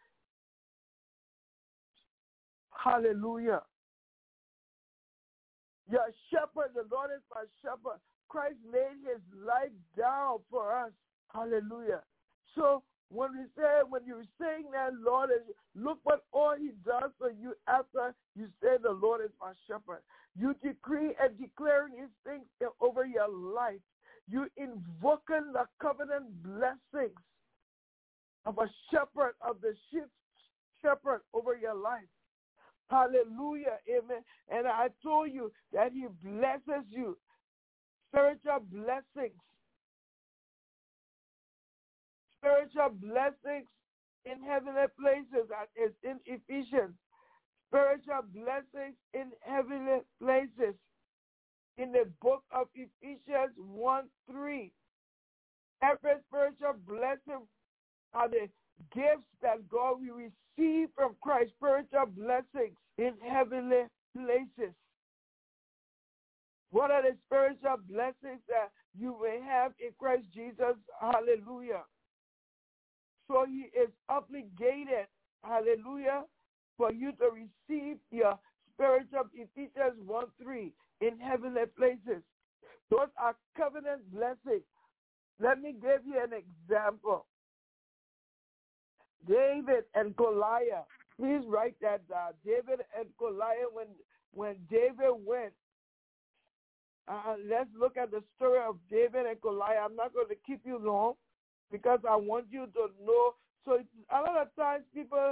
Hallelujah. Your shepherd, the Lord is my shepherd. Christ laid his life down for us. Hallelujah. So when you sing that, Lord, look what all he does for you after you say the Lord is my shepherd. You decree and declare these things over your life. You invoking the covenant blessings of a shepherd, of the shepherd over your life. Hallelujah. Amen. And I told you that he blesses you. Spiritual blessings. Spiritual blessings in heavenly places, as in Ephesians. Spiritual blessings in heavenly places. In the book of Ephesians 1:3. Every spiritual blessing are the gifts that God will receive from Christ. Spiritual blessings in heavenly places. What are the spiritual blessings that you may have in Christ Jesus? Hallelujah. So he is obligated, hallelujah, for you to receive your spiritual, Ephesians 1:3. in heavenly places. Those are covenant blessings. Let me give you an example. David and Goliath. Please write that down. David and Goliath, when David went, let's look at the story of David and Goliath. I'm not going to keep you long because I want you to know. So a lot of times people,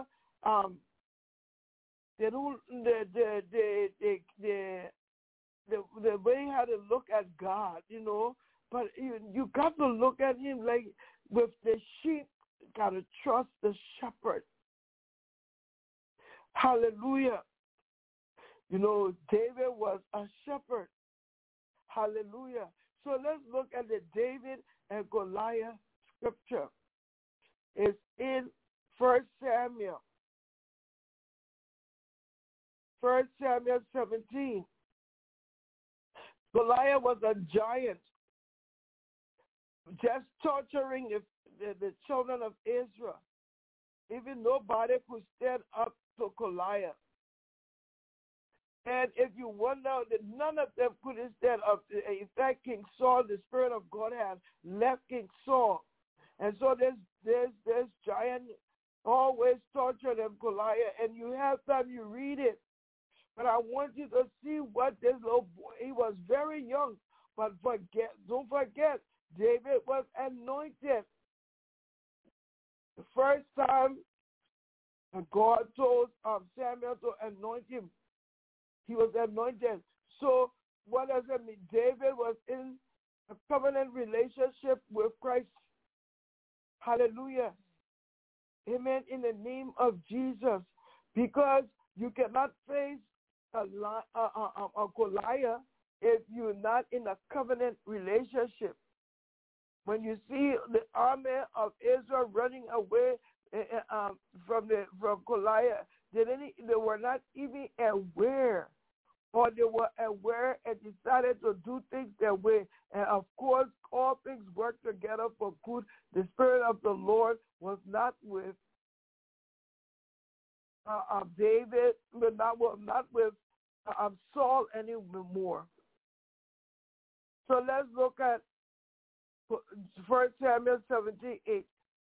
they don't, the way how to look at God, you know, but you got to look at him like with the sheep, got to trust the shepherd. Hallelujah. You know, David was a shepherd. Hallelujah. So let's look at the David and Goliath scripture. It's in 1 Samuel. 1 Samuel 17. Goliath was a giant, just torturing the children of Israel. Even nobody could stand up to Goliath. And if you wonder that none of them could stand up, in fact, King Saul, the Spirit of God had left King Saul. And so this giant always tortured them, Goliath. And you have time, you read it. But I want you to see what this little boy, he was very young. But don't forget, David was anointed. The first time God told Samuel to anoint him, he was anointed. So what does it mean? David was in a covenant relationship with Christ. Hallelujah. Amen. In the name of Jesus. Because you cannot face a Goliath if you're not in a covenant relationship. When you see the army of Israel running away from Goliath, they were not even aware, or they were aware and decided to do things their way. And of course, all things work together for good. The Spirit of the Lord was not with David, but not with Saul anymore. So let's look at 1 Samuel 17:8.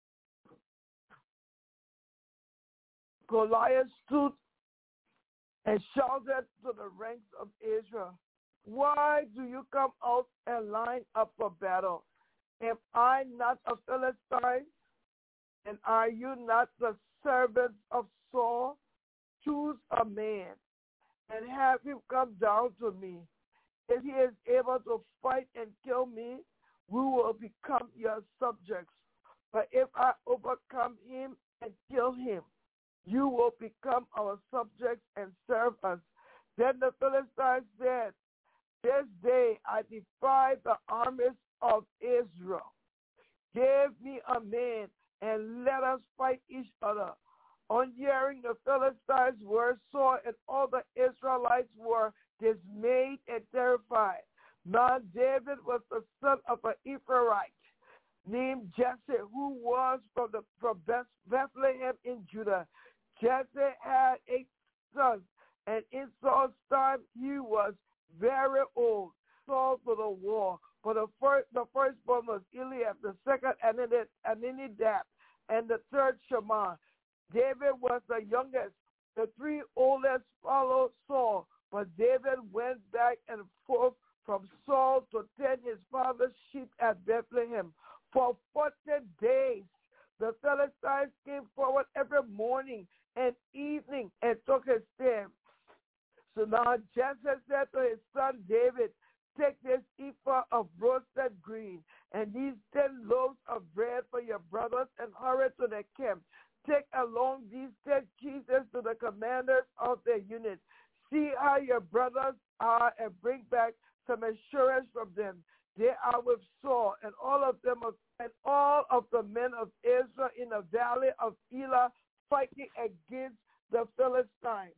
Goliath stood and shouted to the ranks of Israel, "Why do you come out and line up for battle? Am I not a Philistine? And are you not the servants of Saul? Choose a man and have him come down to me. If he is able to fight and kill me, we will become your subjects. But if I overcome him and kill him, you will become our subjects and serve us." Then the Philistines said, "This day I defy the armies of Israel. Give me a man and let us fight each other." On hearing the Philistines' words, Saul and all the Israelites were dismayed and terrified. Now David was the son of an Ephraite named Jesse, who was from Bethlehem in Judah. Jesse had 8 sons, and in Saul's time he was very old. Saul to the war. For the firstborn was Eliab, the second Aminadab, and the third Shammah. David was the youngest. The 3 oldest followed Saul, but David went back and forth from Saul to tend his father's sheep at Bethlehem. For 40 days, the Philistines came forward every morning and evening and took his stand. So now Jesse said to his son David, "Take this ephah of roasted grain and these 10 loaves of bread for your brothers and hurry to the camp. Take along these 10 cheeses to the commanders of the unit. See how your brothers are and bring back some assurance from them. They are with Saul and all of the men of Israel in the valley of Elah, fighting against the Philistines."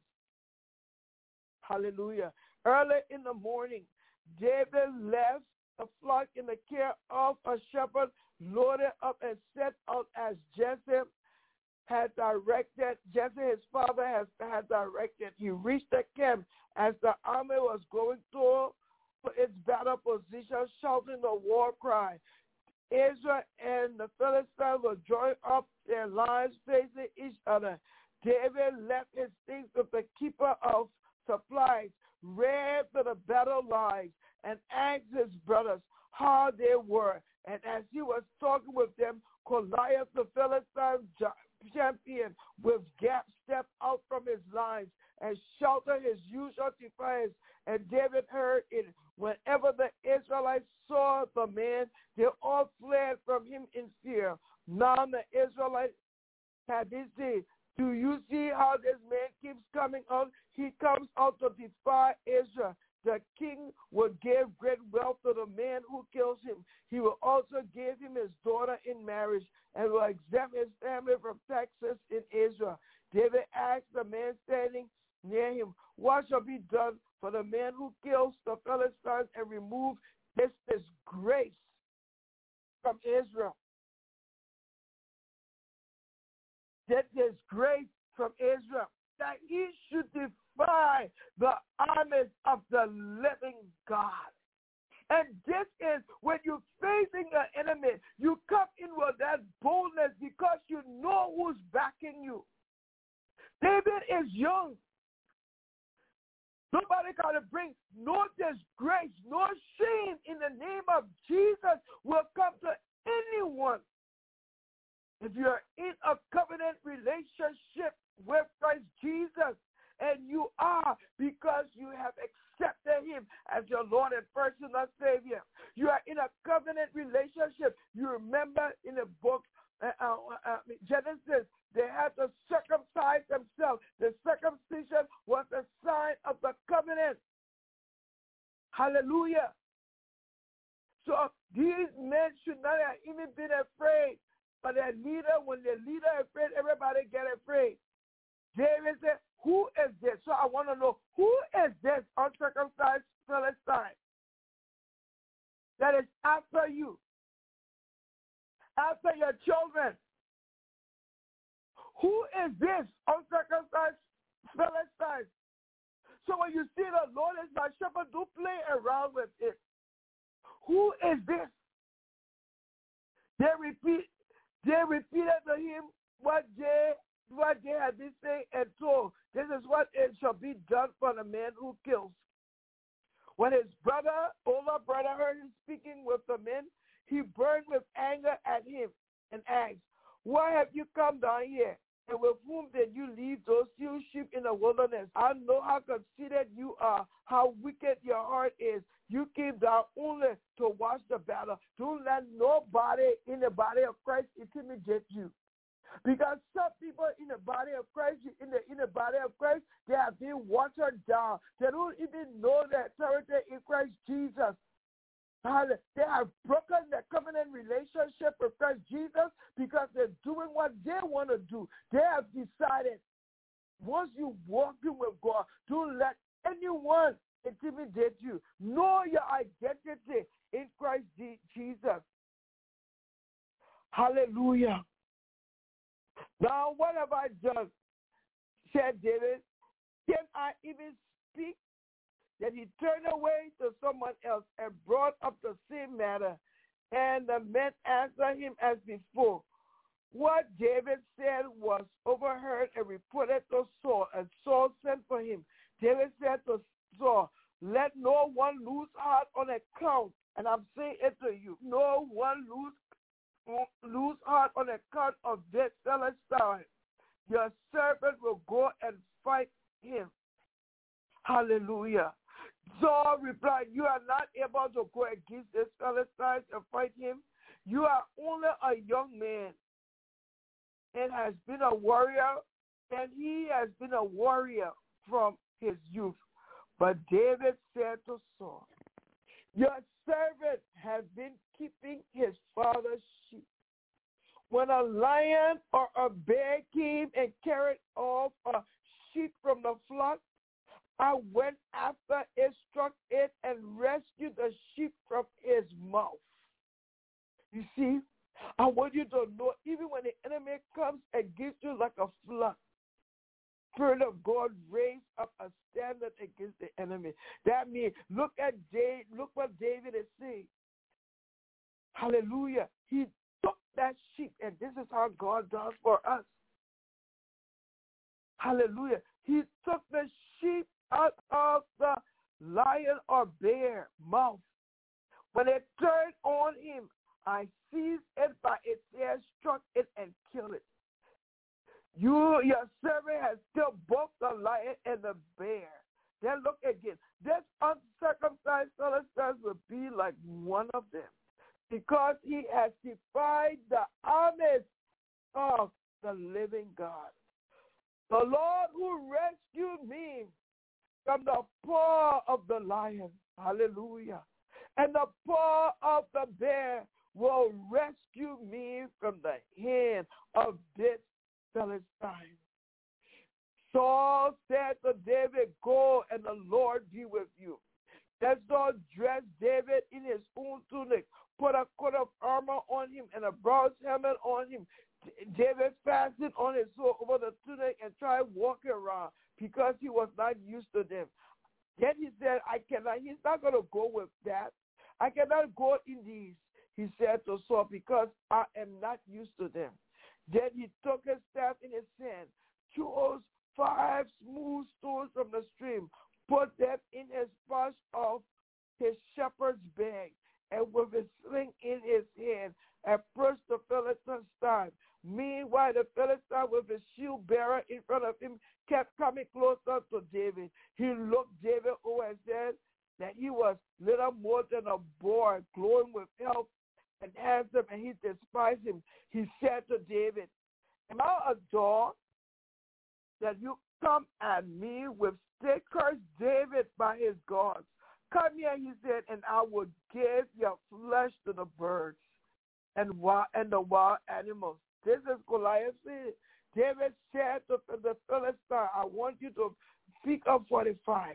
Hallelujah. Early in the morning, David left the flock in the care of a shepherd, loaded up and set out as Jesse had directed, Jesse, his father, had directed. He reached the camp as the army was going through its battle position, shouting the war cry. Israel and the Philistines were drawing up their lines facing each other. David left his things with the keeper of supplies, ran to the battle lines, and asked his brothers how they were. And as he was talking with them, Goliath, the Philistine champion, with Gath stepped out from his lines and shouted his usual defiance. And David heard it. Whenever the Israelites saw the man, they all fled from him in fear. Now the Israelites had this day. Do you see how this man keeps coming out? He comes out to defy Israel. The king will give great wealth to the man who kills him. He will also give him his daughter in marriage and will exempt his family from taxes in Israel. David asked the man standing near him, what shall be done for the man who kills the Philistines and remove this disgrace from Israel? That disgrace from Israel, that he should defy the armies of the living God. And this is when you're facing an enemy, you come in with that boldness because you know who's backing you. David is young. Nobody got to bring no disgrace, no shame in the name of Jesus will come to anyone. If you're in a covenant relationship with Christ Jesus, and you are because you have accepted him as your Lord and personal Savior, you are in a covenant relationship. You remember in the book Genesis, they had to circumcise themselves. The circumcision was a sign of the covenant. Hallelujah. So these men should not have even been afraid. But their leader, when their leader is afraid, everybody get afraid. David said, who is this? So I want to know, who is this uncircumcised Philistine that is after you, after your children? Who is this uncircumcised Philistine? So when you see the Lord is my shepherd, don't play around with it. Who is this? They repeated to him what they had been saying and told. This is what it shall be done for the man who kills. When his older brother, heard him speaking with the men, he burned with anger at him and asked, why have you come down here? And with whom did you leave those few sheep in the wilderness? I know how conceited you are, how wicked your heart is. You came down only to watch the battle. Don't let nobody in the body of Christ intimidate you. Because some people in the body of Christ, in the body of Christ, they have been watered down. They don't even know their authority in Christ Jesus. They have broken their covenant relationship with Christ Jesus because they're doing what they want to do. They have decided, once you walk in with God, don't let anyone intimidate you. Know your identity in Christ Jesus. Hallelujah. Now, what have I done? Said David. Can I even speak? That he turned away to someone else and brought up the same matter. And the men answered him as before. What David said was overheard and reported to Saul, and Saul sent for him. David said to Saul, let no one lose heart on account, and I'm saying it to you, no one lose heart on account of this Philistine. Your servant will go and fight him. Hallelujah. Saul replied, you are not able to go against this Philistine and fight him. You are only a young man and has been a warrior, and he has been a warrior from his youth. But David said to Saul, your servant has been keeping his father's sheep. When a lion or a bear came and carried off a sheep from the flock, I went after it, struck it, and rescued the sheep from his mouth. You see, I want you to know, even when the enemy comes against you like a flood, Spirit of God raise up a standard against the enemy. That means, look what David is saying. Hallelujah. He took that sheep, and this is how God does for us. Hallelujah. He took the sheep out of the lion or bear mouth. When it turned on him, I seized it by its hair, struck it, and killed it. Your servant has killed both the lion and the bear. Then look again. This uncircumcised Philistine will be like one of them, because he has defied the armies of the living God. The Lord who rescued me from the paw of the lion, hallelujah, and the paw of the bear will rescue me from the hand of this Philistine. Saul said to David, go, and the Lord be with you. Then Saul dressed David in his own tunic, put a coat of armor on him and a bronze helmet on him. David fastened on his sword over the tunic and tried walking around because he was not used to them. Then he said, he's not going to go with that. I cannot go in these, he said to Saul, because I am not used to them. Then he took his staff in his hand, chose 5 smooth stones from the stream, put them in his pouch of his shepherd's bag, and with his sling in his hand, approached the Philistine. Meanwhile, the Philistine with his shield bearer in front of him kept coming closer to David. He looked David over and said that he was little more than a boy, glowing with health and handsome, and he despised him. He said to David, am I a dog that you come at me with sticks? Curse David by his gods. Come here, he said, and I will give your flesh to the birds and the wild animals. This is Goliath said. David said to the Philistine, I want you to speak up 45.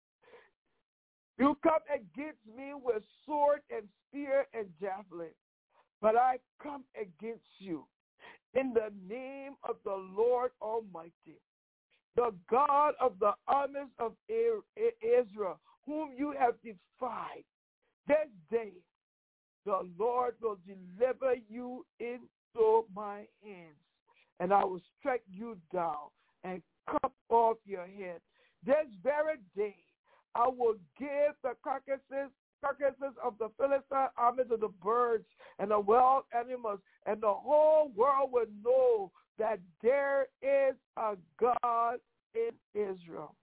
You come against me with sword and spear and javelin, but I come against you in the name of the Lord Almighty, the God of the armies of Israel, whom you have defied. This day the Lord will deliver you into my hands, and I will strike you down and cut off your head. This very day I will give the carcasses of the Philistine army to the birds and the wild animals, and the whole world will know that there is a God in Israel.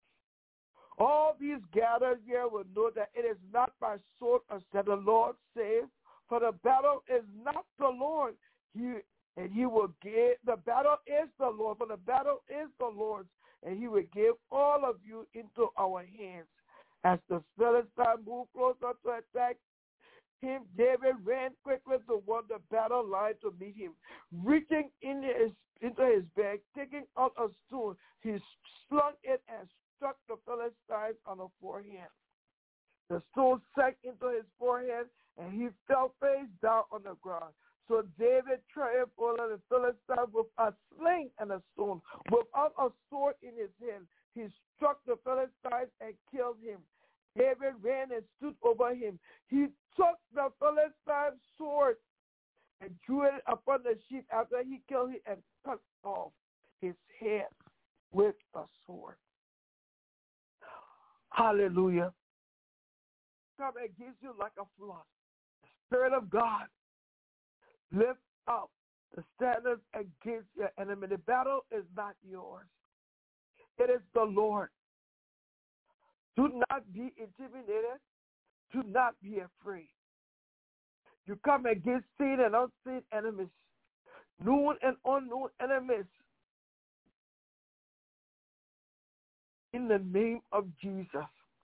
All these gathered here will know that it is not by sword, as the Lord says, for the battle is not the Lord. He will give, the battle is the Lord, for the battle is the Lord's, and he will give all of you into our hands. As the Philistine moved closer to attack him, David ran quickly toward the battle line to meet him. Reaching into his bag, taking out a stone, he slung it and struck the Philistine on the forehead. The stone sank into his forehead, and he fell face down on the ground. So David triumphed over the Philistine with a sling and a stone. Without a sword in his hand, he struck the Philistine and killed him. David ran and stood over him. He took the Philistine's sword and drew it upon the sheep after he killed him and cut off his head with a sword. Hallelujah. Come against you like a flood. The Spirit of God lift up the standards against your enemy. The battle is not yours. It is the Lord. Do not be intimidated. Do not be afraid. You come against seen and unseen enemies, known and unknown enemies. In the name of Jesus.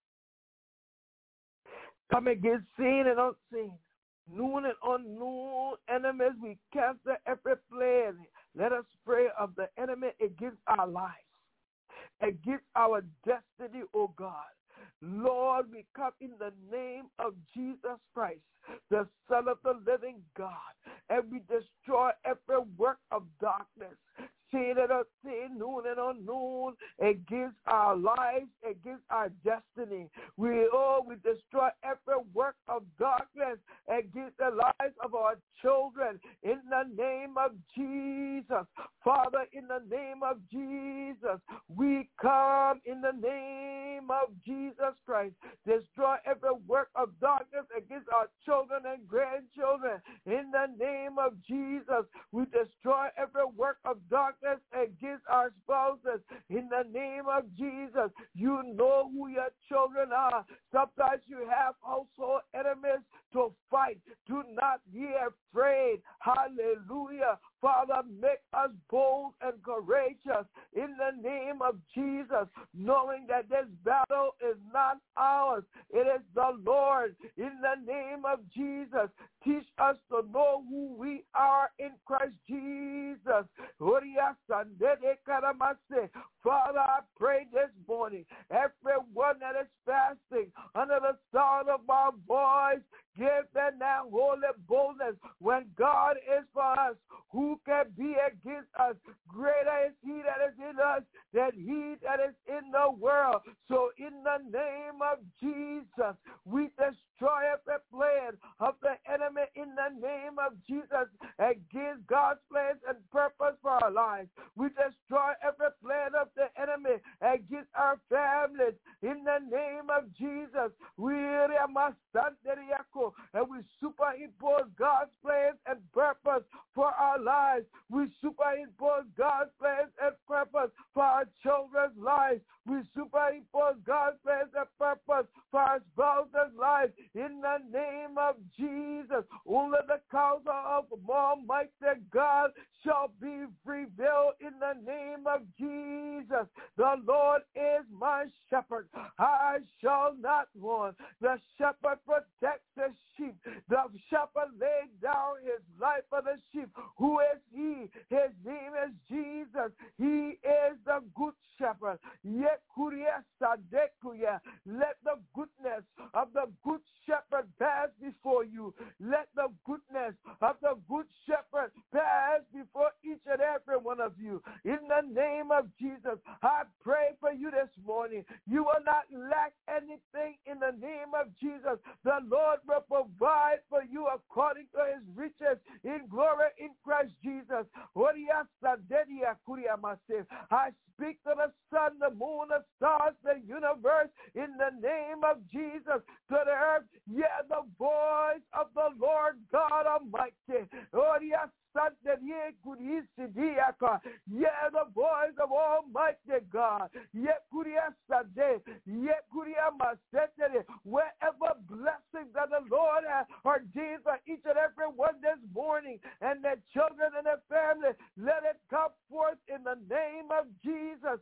Come against seen and unseen, known and unknown enemies. We cancel every plan. Let us pray of the enemy against our lives, against our destiny, oh God. Lord, we come in the name of Jesus Christ, the Son of the living God, and we destroy every work of darkness, seen and unseen, known and unknown, against our lives, against our destiny. We destroy every work of darkness against the lives of our children in the name of Jesus. Father, in the name of Jesus, we come in the name of Jesus Christ. Destroy every work of darkness against our children and grandchildren. In the name of Jesus, we destroy every work of darkness against our spouses. In the name of Jesus, you know who your children are. Sometimes you have household enemies to fight. Do not be afraid. Hallelujah. Father, make us bold and courageous in the name of Jesus, knowing that this battle is not ours. It is the Lord. In the name of Jesus, teach us to know who we are in Christ Jesus. Father, I pray this morning, everyone that is fasting under the sound of my voice, give them that holy boldness. When God is for us, who can be against us? Greater is he that is in us than he that is in the world. So in the name of Jesus, we destroy every plan of the enemy in the name of Jesus against God's plans and purpose for our lives. We destroy every plan of the enemy against our families in the name of Jesus. And we superimpose God's plans and purpose for our lives. We superimpose God's plans and purpose for our children's lives. We superimpose God's plans and purpose for our spouses' lives in the name of Jesus. Only the counsel of Almighty God shall be revealed in the name of Jesus. The Lord is my shepherd. I shall not want. The shepherd protects the sheep. The shepherd laid down his life for the sheep. Who is he? His name is Jesus. He is the good shepherd. Let the goodness of the good shepherd pass before you. Let the goodness of the good shepherd pass before each and every one of you. In the name of Jesus, I pray for you this morning. You will not lack anything in the name of Jesus. The Lord will provide for you according to his riches in glory in Christ Jesus. I speak to the sun, the moon, the stars, the universe in the name of Jesus, to the earth. Yeah, the voice of the Lord God Almighty. Yeah, the voice of Almighty God. Wherever blessings that the Lord has ordained for each and every one this morning, and their children and their family, let it come forth in the name of Jesus.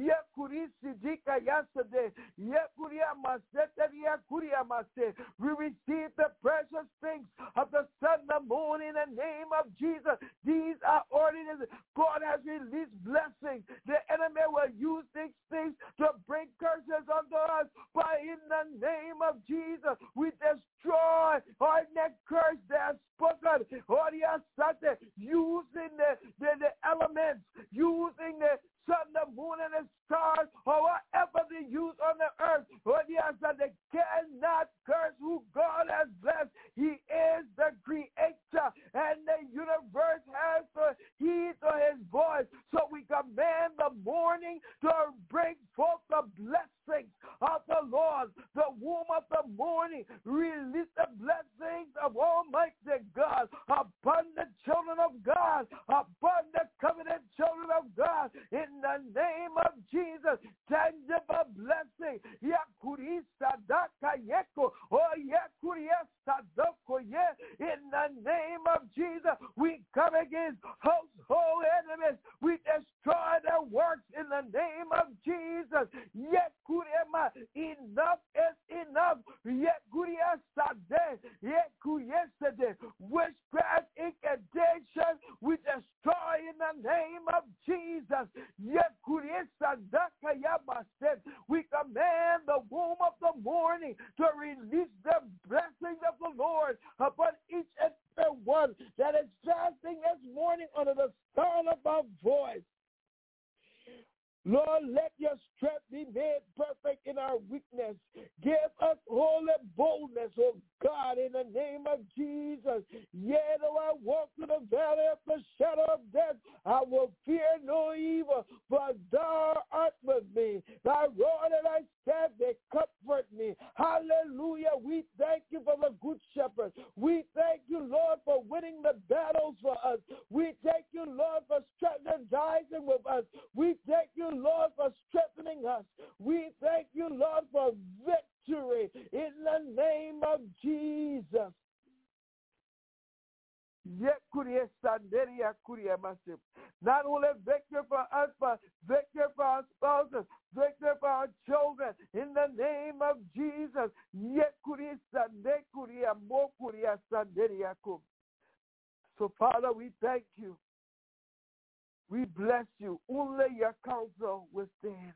We receive the precious things of the sun, the moon in the name of Jesus. These are ordinances. God has released blessings. The enemy will use these things to bring curses unto us. But in the name of Jesus, we destroy all that curse that is spoken. Using the elements, using the sun, the moon, and the stars, or whatever they use on the earth. They cannot curse who God has blessed. He is the creator, and the universe has to heed to his voice. So we command the morning to bring forth the blessings of the Lord. The womb of the morning, release the blessings of Almighty God upon the children of God, upon the covenant children of God. In the name of Jesus, tangible blessing. In the name of Jesus, we come against household enemies. We destroy their works in the name of Jesus. Enough is enough. Witchcraft, incantation, we destroy in the name name of Jesus. We command the womb of the morning to release the blessings of the Lord upon each and every one that is fasting this morning under the sound of our voice. Lord, let your strength be made perfect in our weakness. Give us holy boldness, oh God, in the name of Jesus. Yea, though I walk through the valley of the shadow of death, I will fear no evil, for thou art with me. Thy rod and thy staff, they comfort me. Hallelujah. We thank you for the good shepherd. We thank you, Lord, for winning the battles for us. We thank you, Lord, for strategizing with us. We thank you, Lord, for strengthening us. We thank you, Lord, for victory in the name of Jesus. Not only victory for us, but victory for our spouses, victory for our children, in the name of Jesus. So, Father, we thank you. We bless you. Only your counsel will stand.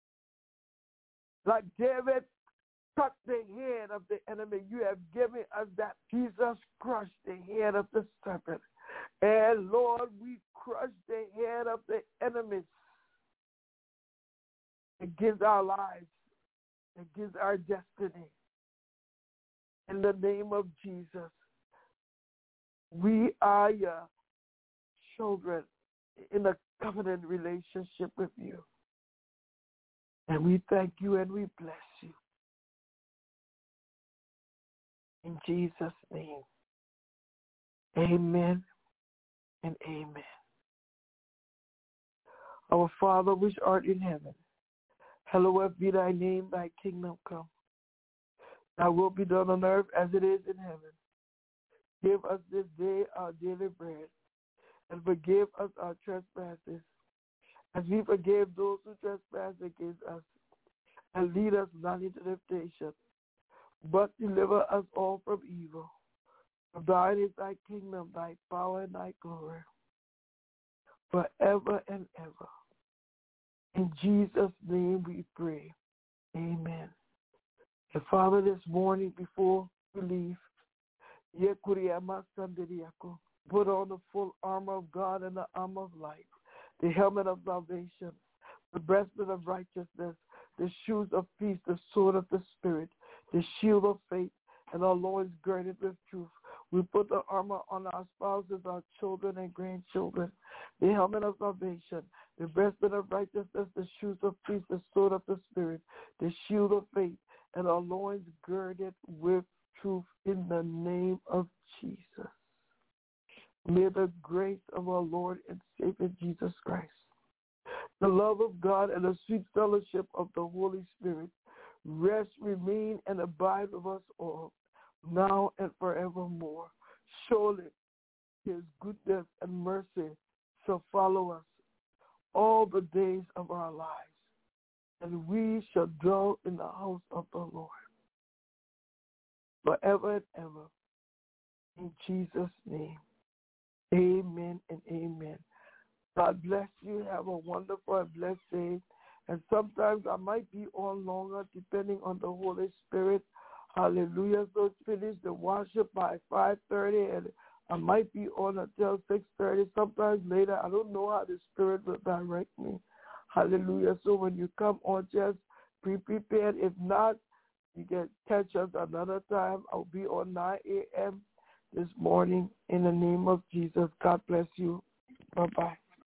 Like David cut the head of the enemy, you have given us that Jesus crushed the head of the serpent. And Lord, we crush the head of the enemies against our lives, against our destiny. In the name of Jesus, we are your children in a covenant relationship with you. And we thank you and we bless you. In Jesus' name, amen and amen. Our Father which art in heaven, hallowed be thy name, thy kingdom come. Thy will be done on earth as it is in heaven. Give us this day our daily bread, and forgive us our trespasses, as we forgive those who trespass against us. And lead us not into temptation, but deliver us all from evil. For thine is thy kingdom, thy power, and thy glory, forever and ever. In Jesus' name we pray. Amen. And Father, this morning before we leave, put on the full armor of God and the armor of light, the helmet of salvation, the breastplate of righteousness, the shoes of peace, the sword of the Spirit, the shield of faith, and our loins girded with truth. We put the armor on our spouses, our children, and grandchildren, the helmet of salvation, the breastplate of righteousness, the shoes of peace, the sword of the Spirit, the shield of faith, and our loins girded with truth in the name of Jesus. May the grace of our Lord and Savior Jesus Christ, the love of God, and the sweet fellowship of the Holy Spirit rest, remain, and abide with us all, now and forevermore. Surely his goodness and mercy shall follow us all the days of our lives, and we shall dwell in the house of the Lord forever and ever. In Jesus' name, amen and amen. God bless you. Have a wonderful and blessed day. And sometimes I might be on longer depending on the Holy Spirit. Hallelujah. So finish the worship by 5:30, and I might be on until 6:30. Sometimes later. I don't know how the Spirit will direct me. Hallelujah. So when you come on, just be prepared. If not, you can catch us another time. I'll be on 9 a.m. this morning in the name of Jesus. God bless you. Bye-bye.